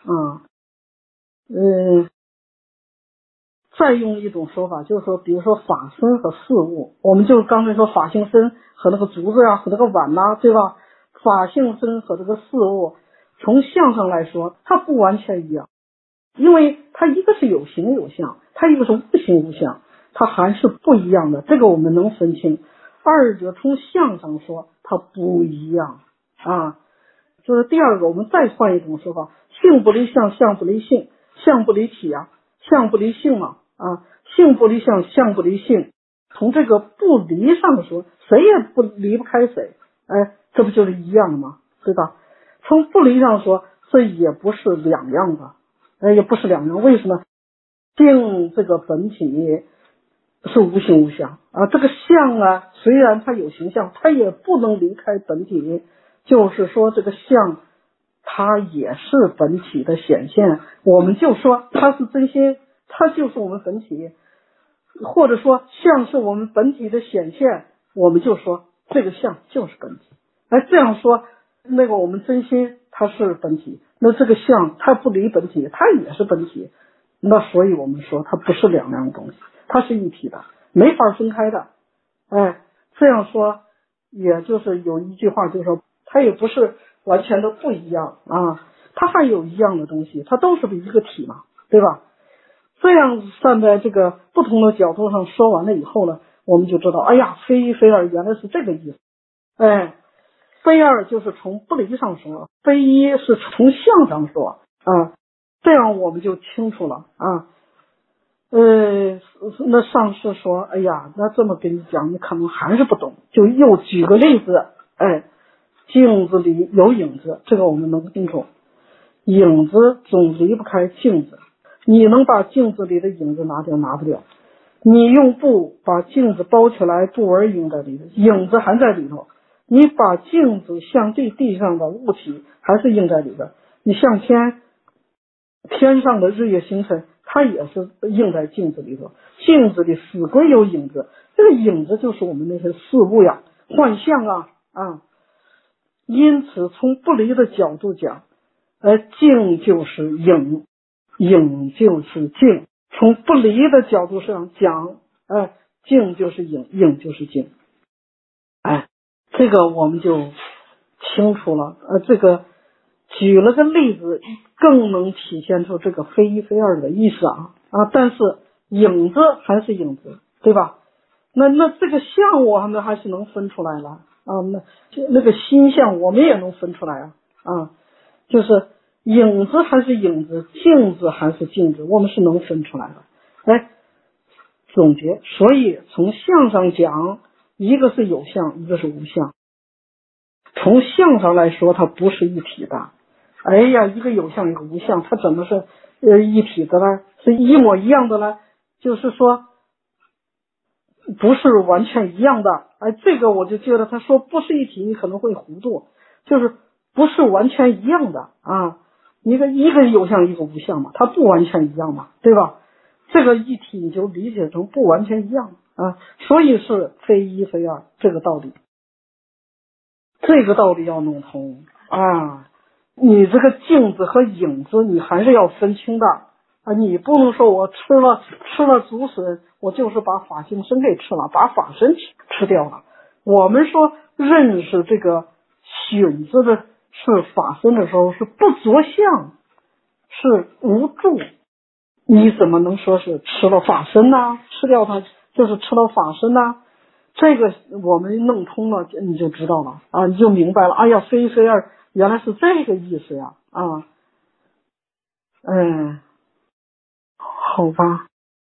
再用一种说法，就是说比如说法身和事物，我们就刚才说法性身和那个竹子和那个碗对吧？法性身和这个事物从相上来说它不完全一样，因为它一个是有形有相，它一个是无形无相，它还是不一样的，这个我们能分清。二者从相上说它不一样就是第二个，我们再换一种说法，性不离相，相不离性，相不离体相不离性性不离相，相不离性，从这个不离上说，谁也不离不开谁这不就是一样的吗？对吧？从不离上说，这也不是两样的也不是两样，为什么？性这个本体是无形无相这个相虽然它有形象，它也不能离开本体，就是说这个相它也是本体的显现，我们就说它是真心，它就是我们本体，或者说相是我们本体的显现，我们就说这个相就是本体这样说那个我们真心它是本体，那这个相它不离本体，它也是本体，那所以我们说它不是两样东西，它是一体的，没法分开的这样说也就是有一句话就是说它也不是完全的不一样它还有一样的东西，它都是一个体嘛，对吧？这样站在这个不同的角度上说完了以后呢，我们就知道非二原来是这个意思非二就是从不离上说，非一是从相上说这样我们就清楚了那上师说那这么跟你讲你可能还是不懂，就又举个例子镜子里有影子，这个我们能清楚，影子总离不开镜子，你能把镜子里的影子拿掉拿不掉，你用布把镜子包起来，布纹影在里头，影子还在里头，你把镜子向地上的物体还是映在里边，你向天天上的日月星辰，它也是映在镜子里头，镜子里死归有影子，这个影子就是我们那些事物呀，幻象啊。因此从不离的角度讲，镜就是影，影就是镜，从不离的角度上讲，镜就是影，影就是镜。这个我们就清楚了。这个举了个例子，更能体现出这个非一非二的意思但是影子还是影子，对吧？那这个像我们还是能分出来了那个心象我们也能分出来就是影子还是影子，镜子还是镜子，我们是能分出来的。总结，所以从相上讲，一个是有相，一个是无相。从相上来说，它不是一体的。一个有相，一个无相，它怎么是一体的呢？是一模一样的呢？就是说不是完全一样的。这个我就觉得他说不是一体，你可能会糊涂，就是不是完全一样的一个有相，一个无相嘛，它不完全一样嘛，对吧？这个一体你就理解成不完全一样所以是非一非二，这个道理。这个道理要弄通你这个镜子和影子你还是要分清的你不能说我吃了竹笋，我就是把法性身给吃了，把法身吃掉了。我们说认识这个寻子的是法身的时候，是不着相，是无助。你怎么能说是吃了法身呢？吃掉它就是吃了法身呢？这个我们弄通了，你就知道了你就明白了。非一非二，原来是这个意思呀好吧。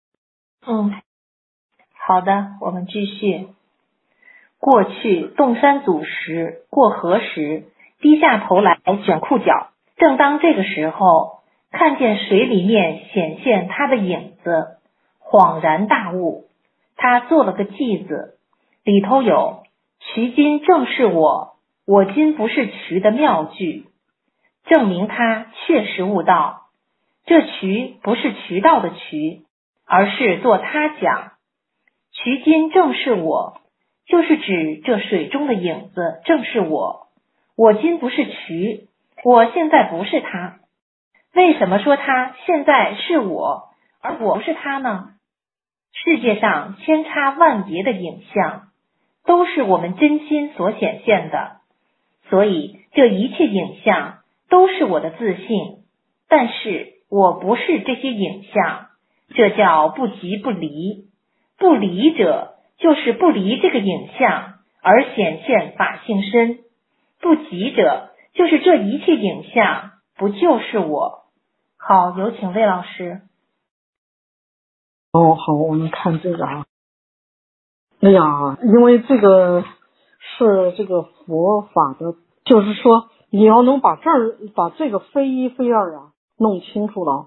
好的，我们继续。过去洞山祖时，过河时，低下头来卷裤脚。正当这个时候，看见水里面显现他的影子，恍然大悟。他做了个记子，里头有渠今正是我今不是渠的妙句，证明他确实悟道。这渠不是渠道的渠，而是做他讲。渠今正是我，就是指这水中的影子正是我今不是渠，我现在不是他。为什么说他现在是我，而我不是他呢？世界上千差万别的影像，都是我们真心所显现的，所以这一切影像都是我的自性，但是我不是这些影像，这叫不即不离。不离者就是不离这个影像而显现法性身，不即者就是这一切影像不就是我。好，有请魏老师。 好，我们看这个因为这个是这个佛法的，就是说你要能把这个非一非二弄清楚了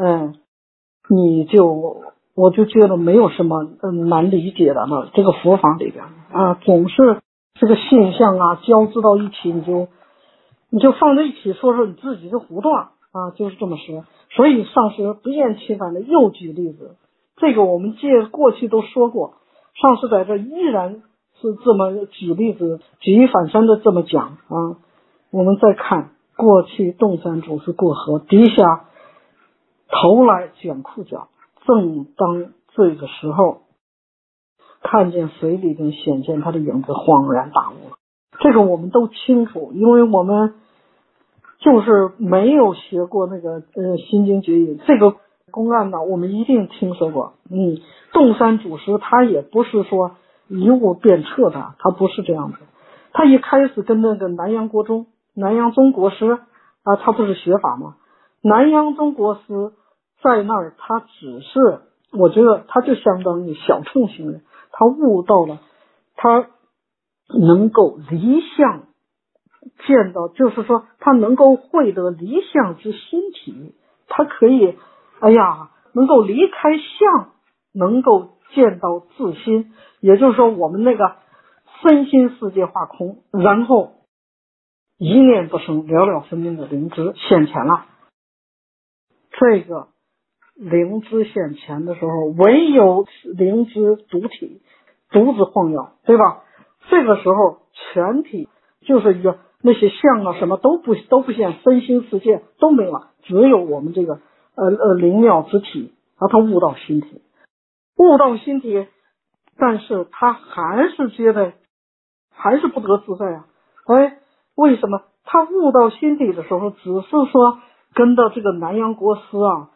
我就觉得没有什么难理解的了。这个佛法里边总是这个现象交织到一起，你就放在一起说你自己就糊涂了就是这么说。所以上师不厌其烦的又举例子，这个我们过去都说过，上师在这依然是这么举例子，举一反三的这么讲我们再看过去洞山主是过河，低下头来卷裤脚，正当这个时候看见水里边显现他的影子，恍然大悟了。这个我们都清楚，因为我们就是没有学过那个心经绝引这个公案我们一定听说过洞山祖师他也不是说一悟变彻的，他不是这样的。他一开始跟那个南阳宗国师他不是学法吗？南阳宗国师在那儿，他只是我觉得他就相当于小乘行人，他悟到了，他能够离相见到，就是说他能够会得离相之心体，他可以能够离开相，能够见到自心，也就是说我们那个身心世界化空，然后一念不生，了了分明的灵知现前了。 这个灵知现前的时候，唯有灵知独体，独自晃耀，对吧？这个时候全体就是一个那些相啊什么都不现，身心世界都没了，只有我们这个灵妙之体啊，它悟到心体，悟到心体，但是他还是觉得还是不得自在啊。为什么？他悟到心体的时候，只是说跟到这个南阳国师啊，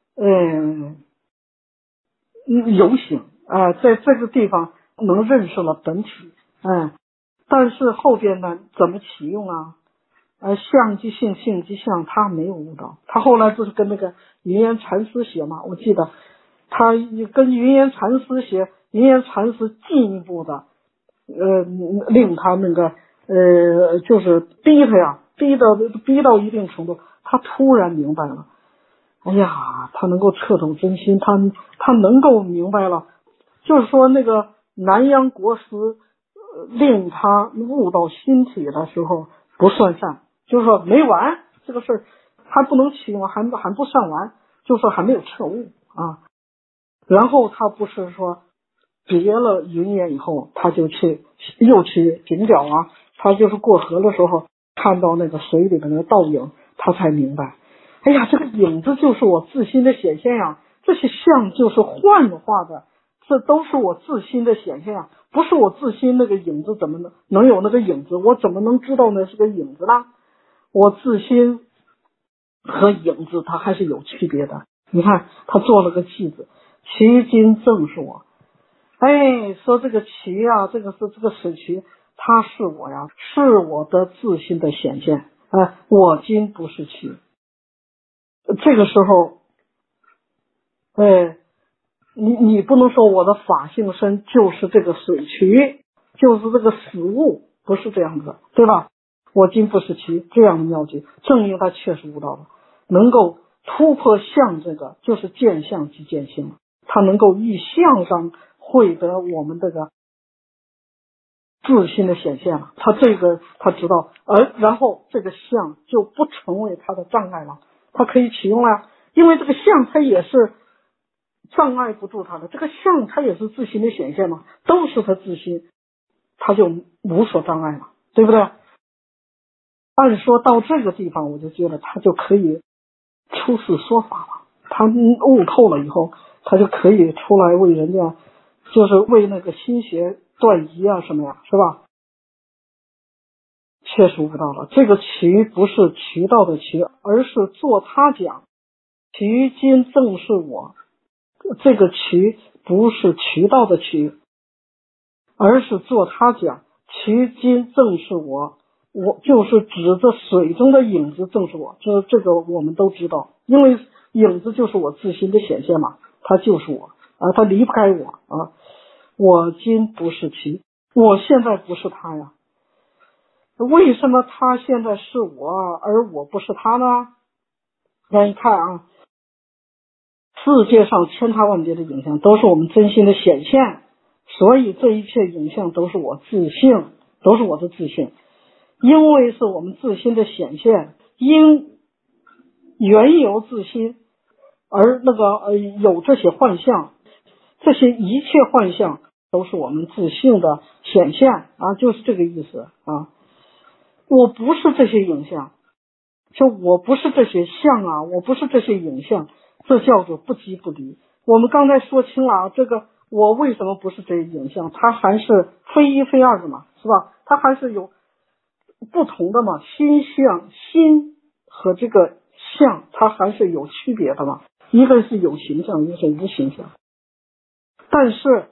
游行啊，在这个地方能认识了本体，但是后边呢怎么启用啊？相即性，性即相，他没有悟到。他后来就是跟那个云岩禅师学嘛，我记得他跟云岩禅师学，云岩禅师进一步的令他那个就是逼他呀，逼到一定程度，他突然明白了。哎呀，他能够彻透真心，他能够明白了，就是说那个南阳国师令他悟到心体的时候不算善，就是说没完，这个事儿还不能启用，还不算完，就是说还没有彻悟啊。然后他不是说别了云烟以后，他就又去井角啊，他就是过河的时候看到那个水里的那个倒影，他才明白，哎呀，这个影子就是我自心的显现呀，这些相就是幻化的，这都是我自心的显现呀，不是我自心那个影子，怎么能有那个影子？我怎么能知道那是个影子呢？我自心和影子它还是有区别的。你看他做了个句子，其今正是我。说这个其啊，这个是这个使其，它是我呀，是我的自心的显现。我今不是其。这个时候，你不能说我的法性身就是这个水渠，就是这个死物，不是这样子，对吧？我今不是其这样的妙计，证明他确实悟到了，能够突破相，这个就是见相即见性，他能够以相上会得我们这个自心的显现了，他这个他知道，然后这个相就不成为他的障碍了，他可以启用了，因为这个相它也是障碍不住他的，这个相它也是自心的显现嘛，都是他自心，他就无所障碍了，对不对？按说到这个地方，我就觉得他就可以出世说法了，他悟透了以后，他就可以出来为人家，就是为那个心邪断疑啊什么呀，是吧？确实悟到了，这个渠不是渠道的渠，而是做他讲，渠今正是我。这个渠不是渠道的渠，而是做他讲，渠今正是我，我就是指着水中的影子正是我，这个我们都知道，因为影子就是我自心的显现嘛，它就是我啊，它离不开我啊。我今不是渠，我现在不是他呀。为什么他现在是我，而我不是他呢？那你看啊，世界上千差万别的影像都是我们真心的显现，所以这一切影像都是我自性，都是我的自性。因为是我们自心的显现，因缘由自心而那个有这些幻象，这些一切幻象都是我们自性的显现啊，就是这个意思啊。我不是这些影像，就我不是这些相啊，我不是这些影像，这叫做不即不离。我们刚才说清了啊，这个我为什么不是这些影像？它还是非一非二的嘛，是吧？它还是有不同的嘛，心和这个相，它还是有区别的嘛。一个是有形象，一个是无形象，但是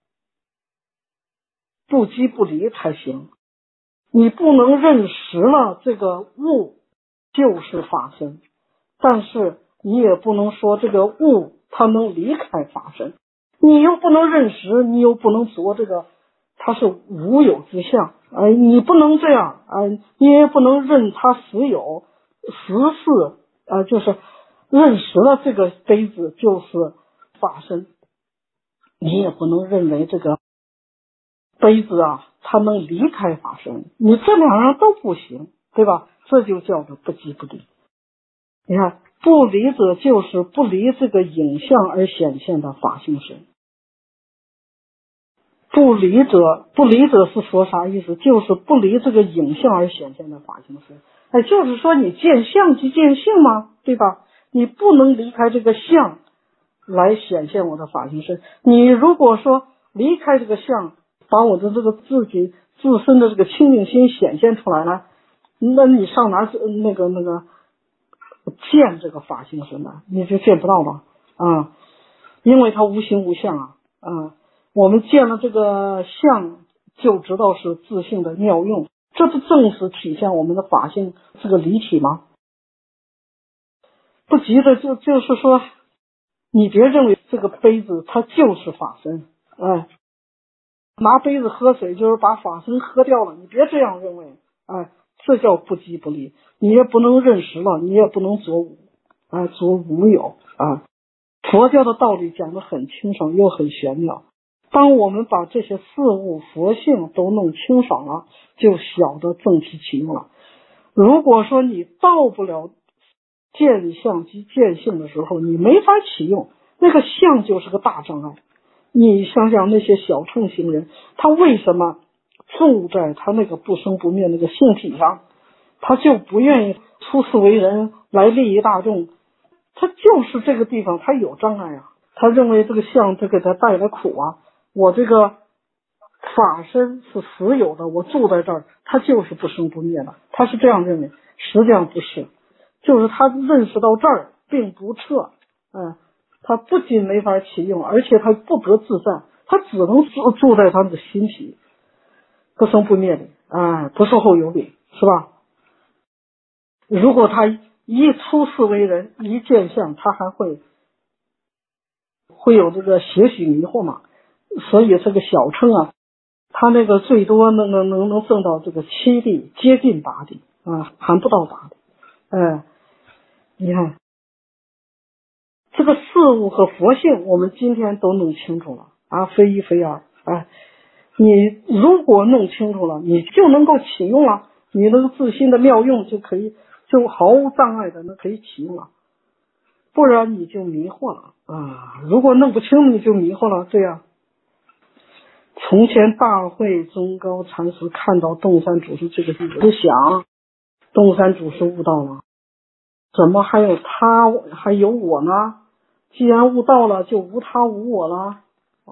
不即不离才行。你不能认识了这个物就是法身，但是你也不能说这个物它能离开法身，你又不能认识，你又不能说这个它是无有之相，你不能这样，你也不能认它实有实是，就是认识了这个杯子就是法身，你也不能认为这个杯子啊它能离开法身，你这两样都不行，对吧？这就叫做不即不离。你看不离者就是不离这个影像而显现的法性身。不离者是说啥意思？就是不离这个影像而显现的法性身。就是说你见相即见性嘛，对吧？你不能离开这个相来显现我的法性身。你如果说离开这个相，把我的这个自己自身的这个清净心显现出来了，那你上哪那个见这个法性身呢？你就见不到了啊，因为它无形无相啊。我们见了这个相，就知道是自性的妙用，这不正是体现我们的法性这个离体吗？不急着就是说，你别认为这个杯子它就是法身，拿杯子喝水就是把法身喝掉了，你别这样认为，这叫不即不离。你也不能认识了，你也不能着无，着无有啊。佛教的道理讲得很清爽又很玄妙。当我们把这些事物佛性都弄清爽了，就晓得正体起用了。如果说你到不了见相即见性的时候，你没法起用，那个相就是个大障碍。你想想那些小乘行人，他为什么住在他那个不生不灭那个性体上，他就不愿意出世为人来利益大众？他就是这个地方他有障碍啊，他认为这个相这给他带来苦啊，我这个法身是实有的，我住在这儿，他就是不生不灭的，他是这样认为。实际上不是，就是他认识到这儿并不彻，他不仅没法起用，而且他不得自在，他只能住在他的心体，不生不灭里，不受后有理，是吧？如果他一出世为人，一见相，他还会有这个些许迷惑嘛。所以这个小乘啊，他那个最多能挣到这个7地，接近8地还不到8地。你看这个事物和佛性，我们今天都弄清楚了非一非二。你如果弄清楚了，你就能够启用了，你那个自心的妙用就可以，就毫无障碍的可以启用了。不然你就迷惑了如果弄不清你就迷惑了。对呀，从前大会中高禅师看到洞山祖师这个弟子，就想洞山祖师悟道了，怎么还有他还有我呢？既然悟道了，就无他无我了。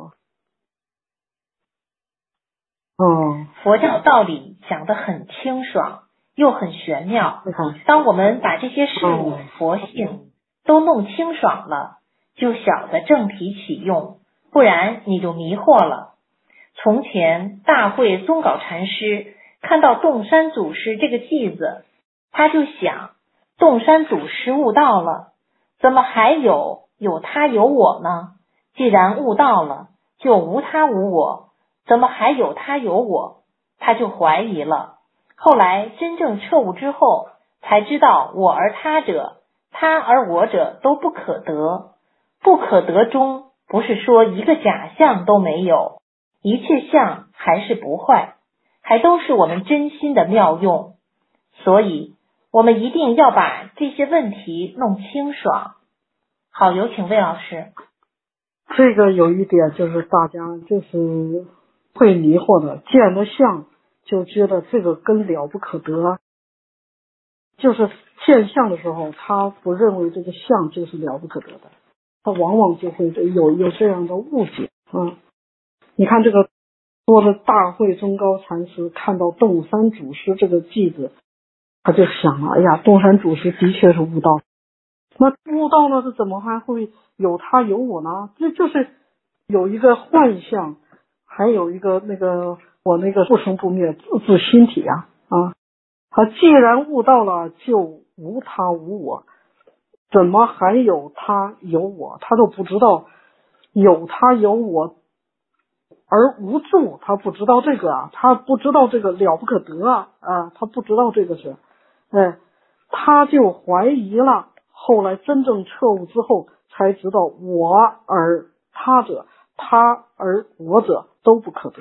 佛教道理讲得很清爽又很玄妙。当我们把这些事物佛性都弄清爽了，就晓得正体起用，不然你就迷惑了。从前大会宗稿禅师看到洞山祖师这个偈子，他就想，洞山祖师悟道了，怎么还有他有我呢？既然悟道了，就无他无我，怎么还有他有我？他就怀疑了。后来真正彻悟之后，才知道我而他者，他而我者都不可得。不可得中，不是说一个假象都没有，一切相还是不坏，还都是我们真心的妙用。所以我们一定要把这些问题弄清爽。好，有请魏老师。 这个有一点就是大家就是会迷惑的，见了相就觉得这个根了不可得，就是见相的时候他不认为这个相就是了不可得的，他往往就会有这样的误解。你看这个说的大会中高禅师看到洞山祖师这个偈子，他就想了，哎呀，洞山祖师的确是悟道，那悟道了，这怎么还会有他有我呢？这就是有一个幻象，还有一个我那个不生不灭自心体他既然悟到了，就无他无我，怎么还有他有我？他都不知道有他有我而无助，他不知道这个他不知道这个了不可得他不知道这个是他就怀疑了。后来真正彻悟之后，才知道我而他者，他而我者都不可得。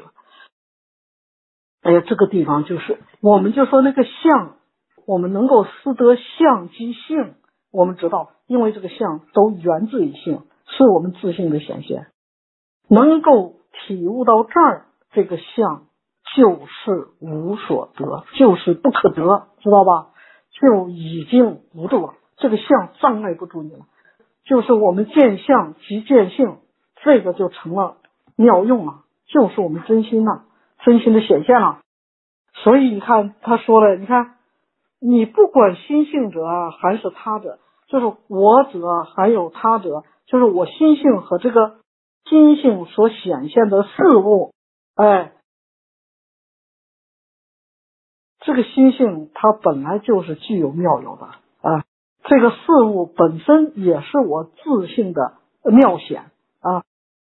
这个地方就是我们就说那个相，我们能够识得相即性， 我们知道，因为这个相都源自于性，是我们自性的显现。能够体悟到这儿，这个相就是无所得，就是不可得，知道吧？就已经无住了，这个相障碍不住你了。就是我们见相即见性，这个就成了妙用了，就是我们真心了，真心的显现了。所以你看他说了，你看你不管心性者还是他者，就是我者还有他者，就是我心性和这个心性所显现的事物，这个心性它本来就是具有妙有的啊，这个事物本身也是我自性的妙显啊。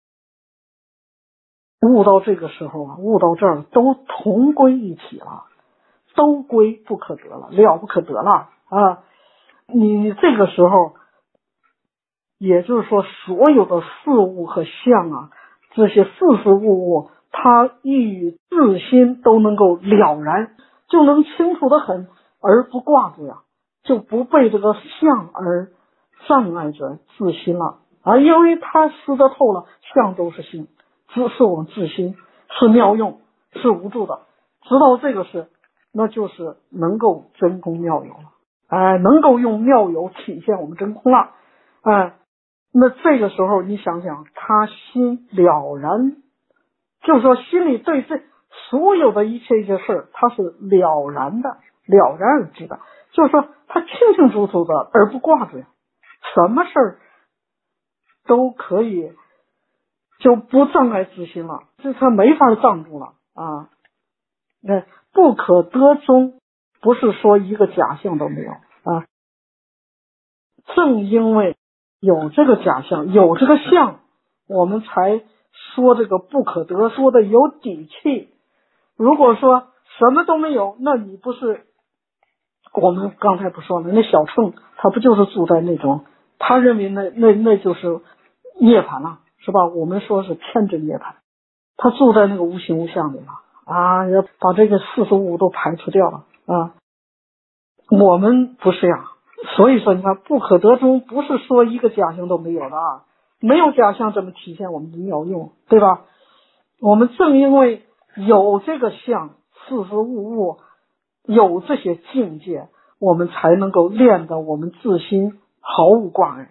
悟到这个时候啊，悟到这儿都同归一体了，都归不可得了，了不可得了啊！你这个时候，也就是说，所有的事物和相啊，这些事事物物，它与自心都能够了然，就能清楚得很，而不挂住呀，就不被这个相而障碍着自心了啊！因为它识得透了，相都是心，只是我们自心，是妙用，是无助的。知道这个事，那就是能够真空妙有了，能够用妙有体现我们真空了，那这个时候你想想，他心了然，就是说心里对这所有的一切事，他是了然的，了然而知的，就是说他清清楚楚的，而不挂住呀，什么事都可以，就不障碍自心了，这他没法障住了啊。不可得中，不是说一个假象都没有啊，正因为有这个假象，有这个相，我们才说这个不可得，说的有底气。如果说什么都没有，那你不是，我们刚才不说了，那小乘他不就是住在那种，他认为那就是涅槃了，是吧？我们说是天真涅槃，他住在那个无形无相里了啊，要把这个四十五都排除掉了啊。我们不是呀，所以说你看不可得中，不是说一个假象都没有的啊，没有假象怎么体现我们的妙用，对吧？我们正因为有这个相，事事物物，有这些境界，我们才能够练得我们自心毫无挂碍。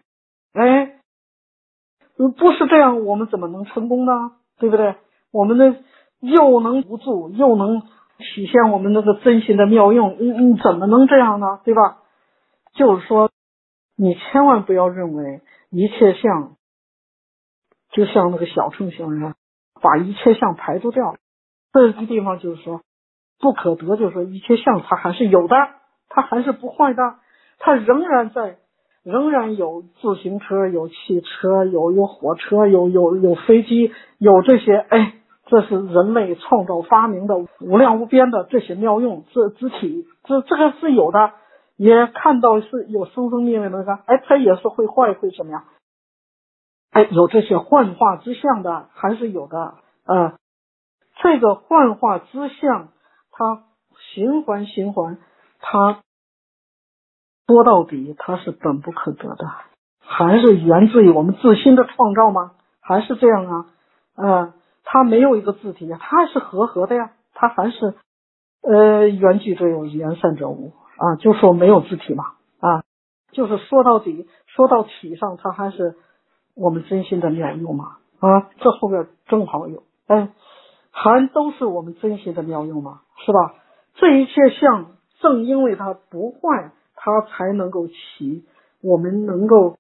不是这样，我们怎么能成功呢？对不对？我们的又能无助，又能体现我们那个真心的妙用，你怎么能这样呢？对吧？就是说，你千万不要认为一切相就像那个小乘行人，把一切相排除掉。这个地方就是说，不可得，就是说一切相它还是有的，它还是不坏的，它仍然有自行车，有汽车，有火车，有飞机，有这些，这是人类创造发明的无量无边的这些妙用之体，这个是有的，也看到是有生生灭灭的，它也是会坏，会怎么样？有这些幻化之相的还是有的，这个幻化之相，它循环，它说到底它是本不可得的，还是源自于我们自心的创造吗？还是这样啊？它没有一个自体，它还是和的呀，它还是缘具者有，缘散者无啊，就说没有自体嘛啊，就是说到底，说到体上，它还是我们真心的妙用嘛啊，这后边正好有，还都是我们真心的妙用嘛，是吧？这一切相，正因为它不坏，它才能够起，我们能够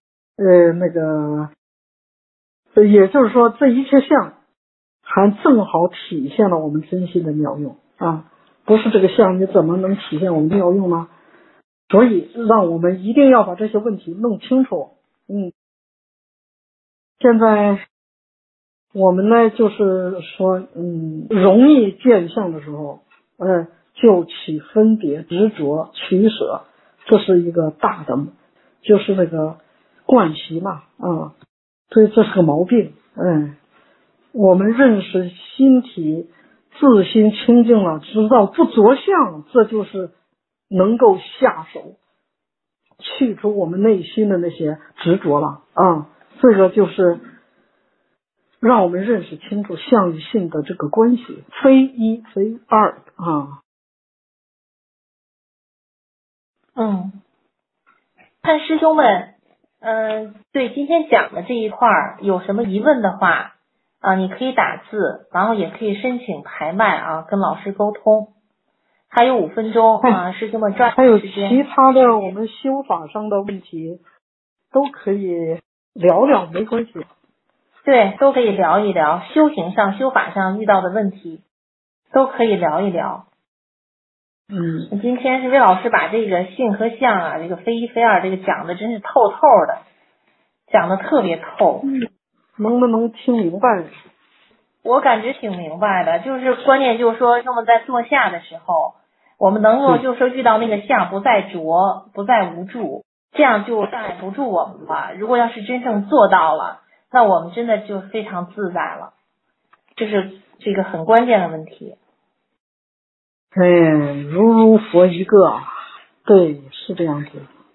也就是说这一切相还正好体现了我们真心的妙用啊，不是这个相你怎么能体现我们妙用呢？所以让我们一定要把这些问题弄清楚。现在我们呢就是说容易见相的时候就起分别执着取舍，这是一个大的，就是那个惯习嘛所以这是个毛病。我们认识心体，自心清净了，知道不着相，这就是能够下手去除我们内心的那些执着了啊。这个就是让我们认识清楚相与性的这个关系，非一非二啊。 看师兄们，对今天讲的这一块有什么疑问的话你可以打字，然后也可以申请排麦跟老师沟通。还有5分钟师兄们抓紧时间。 还有其他的我们修法上的问题都可以聊聊，没关系。 对，都可以聊一聊修行上、修法上遇到的问题，都可以聊一聊。今天是魏老师把这个性和相这个非一非二这个讲的真是透透的，讲的特别透。 能不能听明白？ 我感觉挺明白的，就是关键就是说，那么在坐下的时候，我们能够就是说遇到那个相不再着，不再无助，这样就障碍不住我们了。如果要是真正做到了，那我们真的就非常自在了，这是这个很关键的问题。 如佛一个，对，是这样子。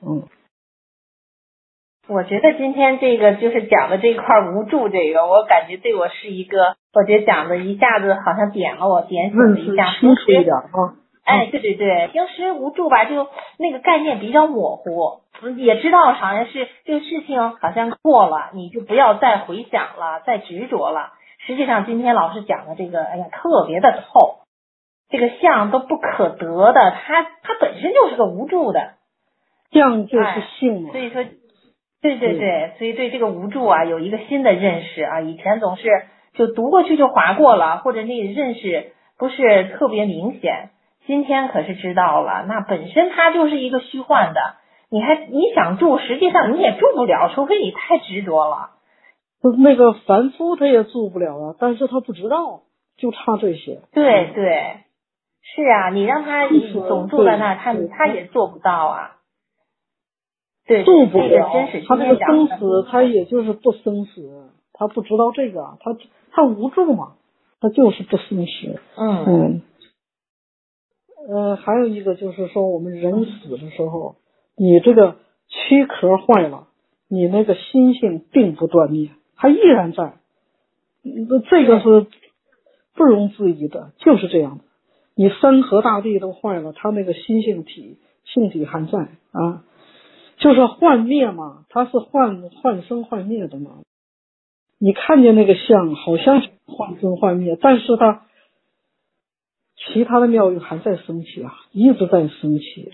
我觉得今天这个就是讲的这块无助，这个我感觉对我是一个，我觉得讲的一下子好像点醒了一下。 清楚一点对，平时无助吧，就那个概念比较模糊，也知道好像是这个事情好像过了，你就不要再回想了，再执着了。实际上今天老师讲的这个，特别的透，这个相都不可得的，它本身就是个无助的， 相就是性嘛。 所以说。对，所以对这个无助有一个新的认识以前总是就读过去就划过了，或者那个认识不是特别明显。今天可是知道了，那本身它就是一个虚幻的，你想住，实际上你也住不了，除非你太执着了。 那个凡夫他也住不了啊，但是他不知道，就差这些。 对，是啊，你让他总住在那儿，他也做不到啊。对， 住不了，他这个生死，他也就是不生死，他不知道这个，他无助嘛，他就是不生死。还有一个就是说，我们人死的时候，你这个躯壳坏了，你那个心性并不断灭，它依然在，这个是不容置疑的，就是这样的。你山河大地都坏了，它那个心性体还在啊。就是幻灭嘛，它是幻生幻灭的嘛。你看见那个相好像幻生幻灭，但是它其他的妙用还在升起一直在升起。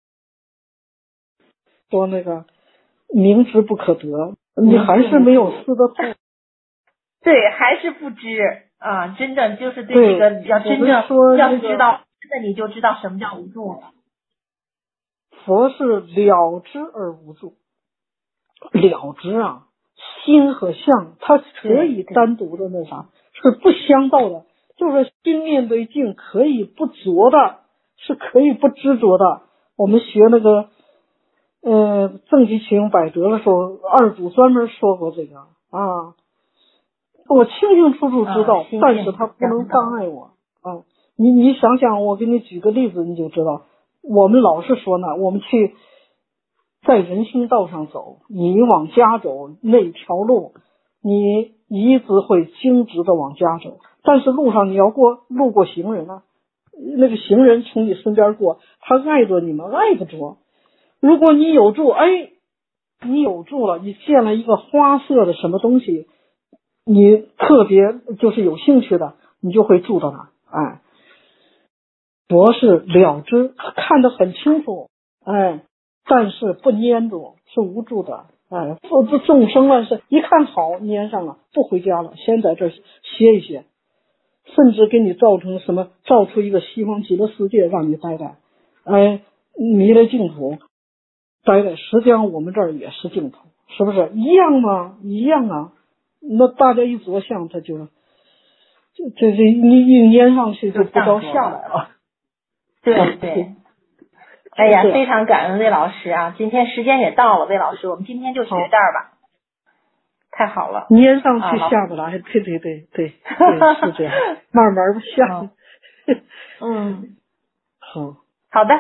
说那个明知不可得，你还是没有思得透。 对，还是不知真正就是对这个要真正要知道，那你就知道什么叫无助了。 佛是了知而无助，了知心和相它可以单独的那啥，是不相道的，就是心面对境可以不着的，是可以不执着的。我们学那个正气情百德的时候，二祖专门说过这个我清清楚楚知道，但是它不能障碍我你想想，我给你举个例子你就知道。我们老是说呢，我们去在人行道上走，你往家走那条路，你一直会径直的往家走，但是路上你要路过行人那个行人从你身边过，他碍着你们碍不着。如果你有住你有住了，你见了一个花色的什么东西，你特别就是有兴趣的，你就会住到那佛是了知，看得很清楚但是不粘着，是无助的众生是一看好粘上了，不回家了，先在这歇一歇，甚至给你造出一个西方极乐世界让你待弥勒净土待，实际上我们这儿也是净土，是不是一样吗？一样那大家一着相，它就这你一粘上去就不知道下来了。 对，哎呀，非常感恩魏老师今天时间也到了，魏老师，我们今天就学这儿吧。太好了， 粘上去下不来，对，是这样，慢慢的下。 好的，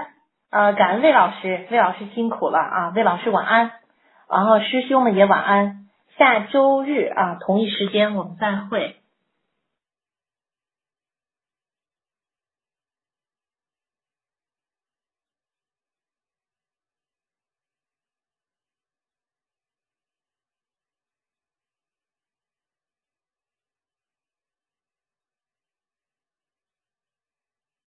感恩魏老师，魏老师辛苦了啊，魏老师晚安，然后师兄们也晚安，下周日同一时间我们再会。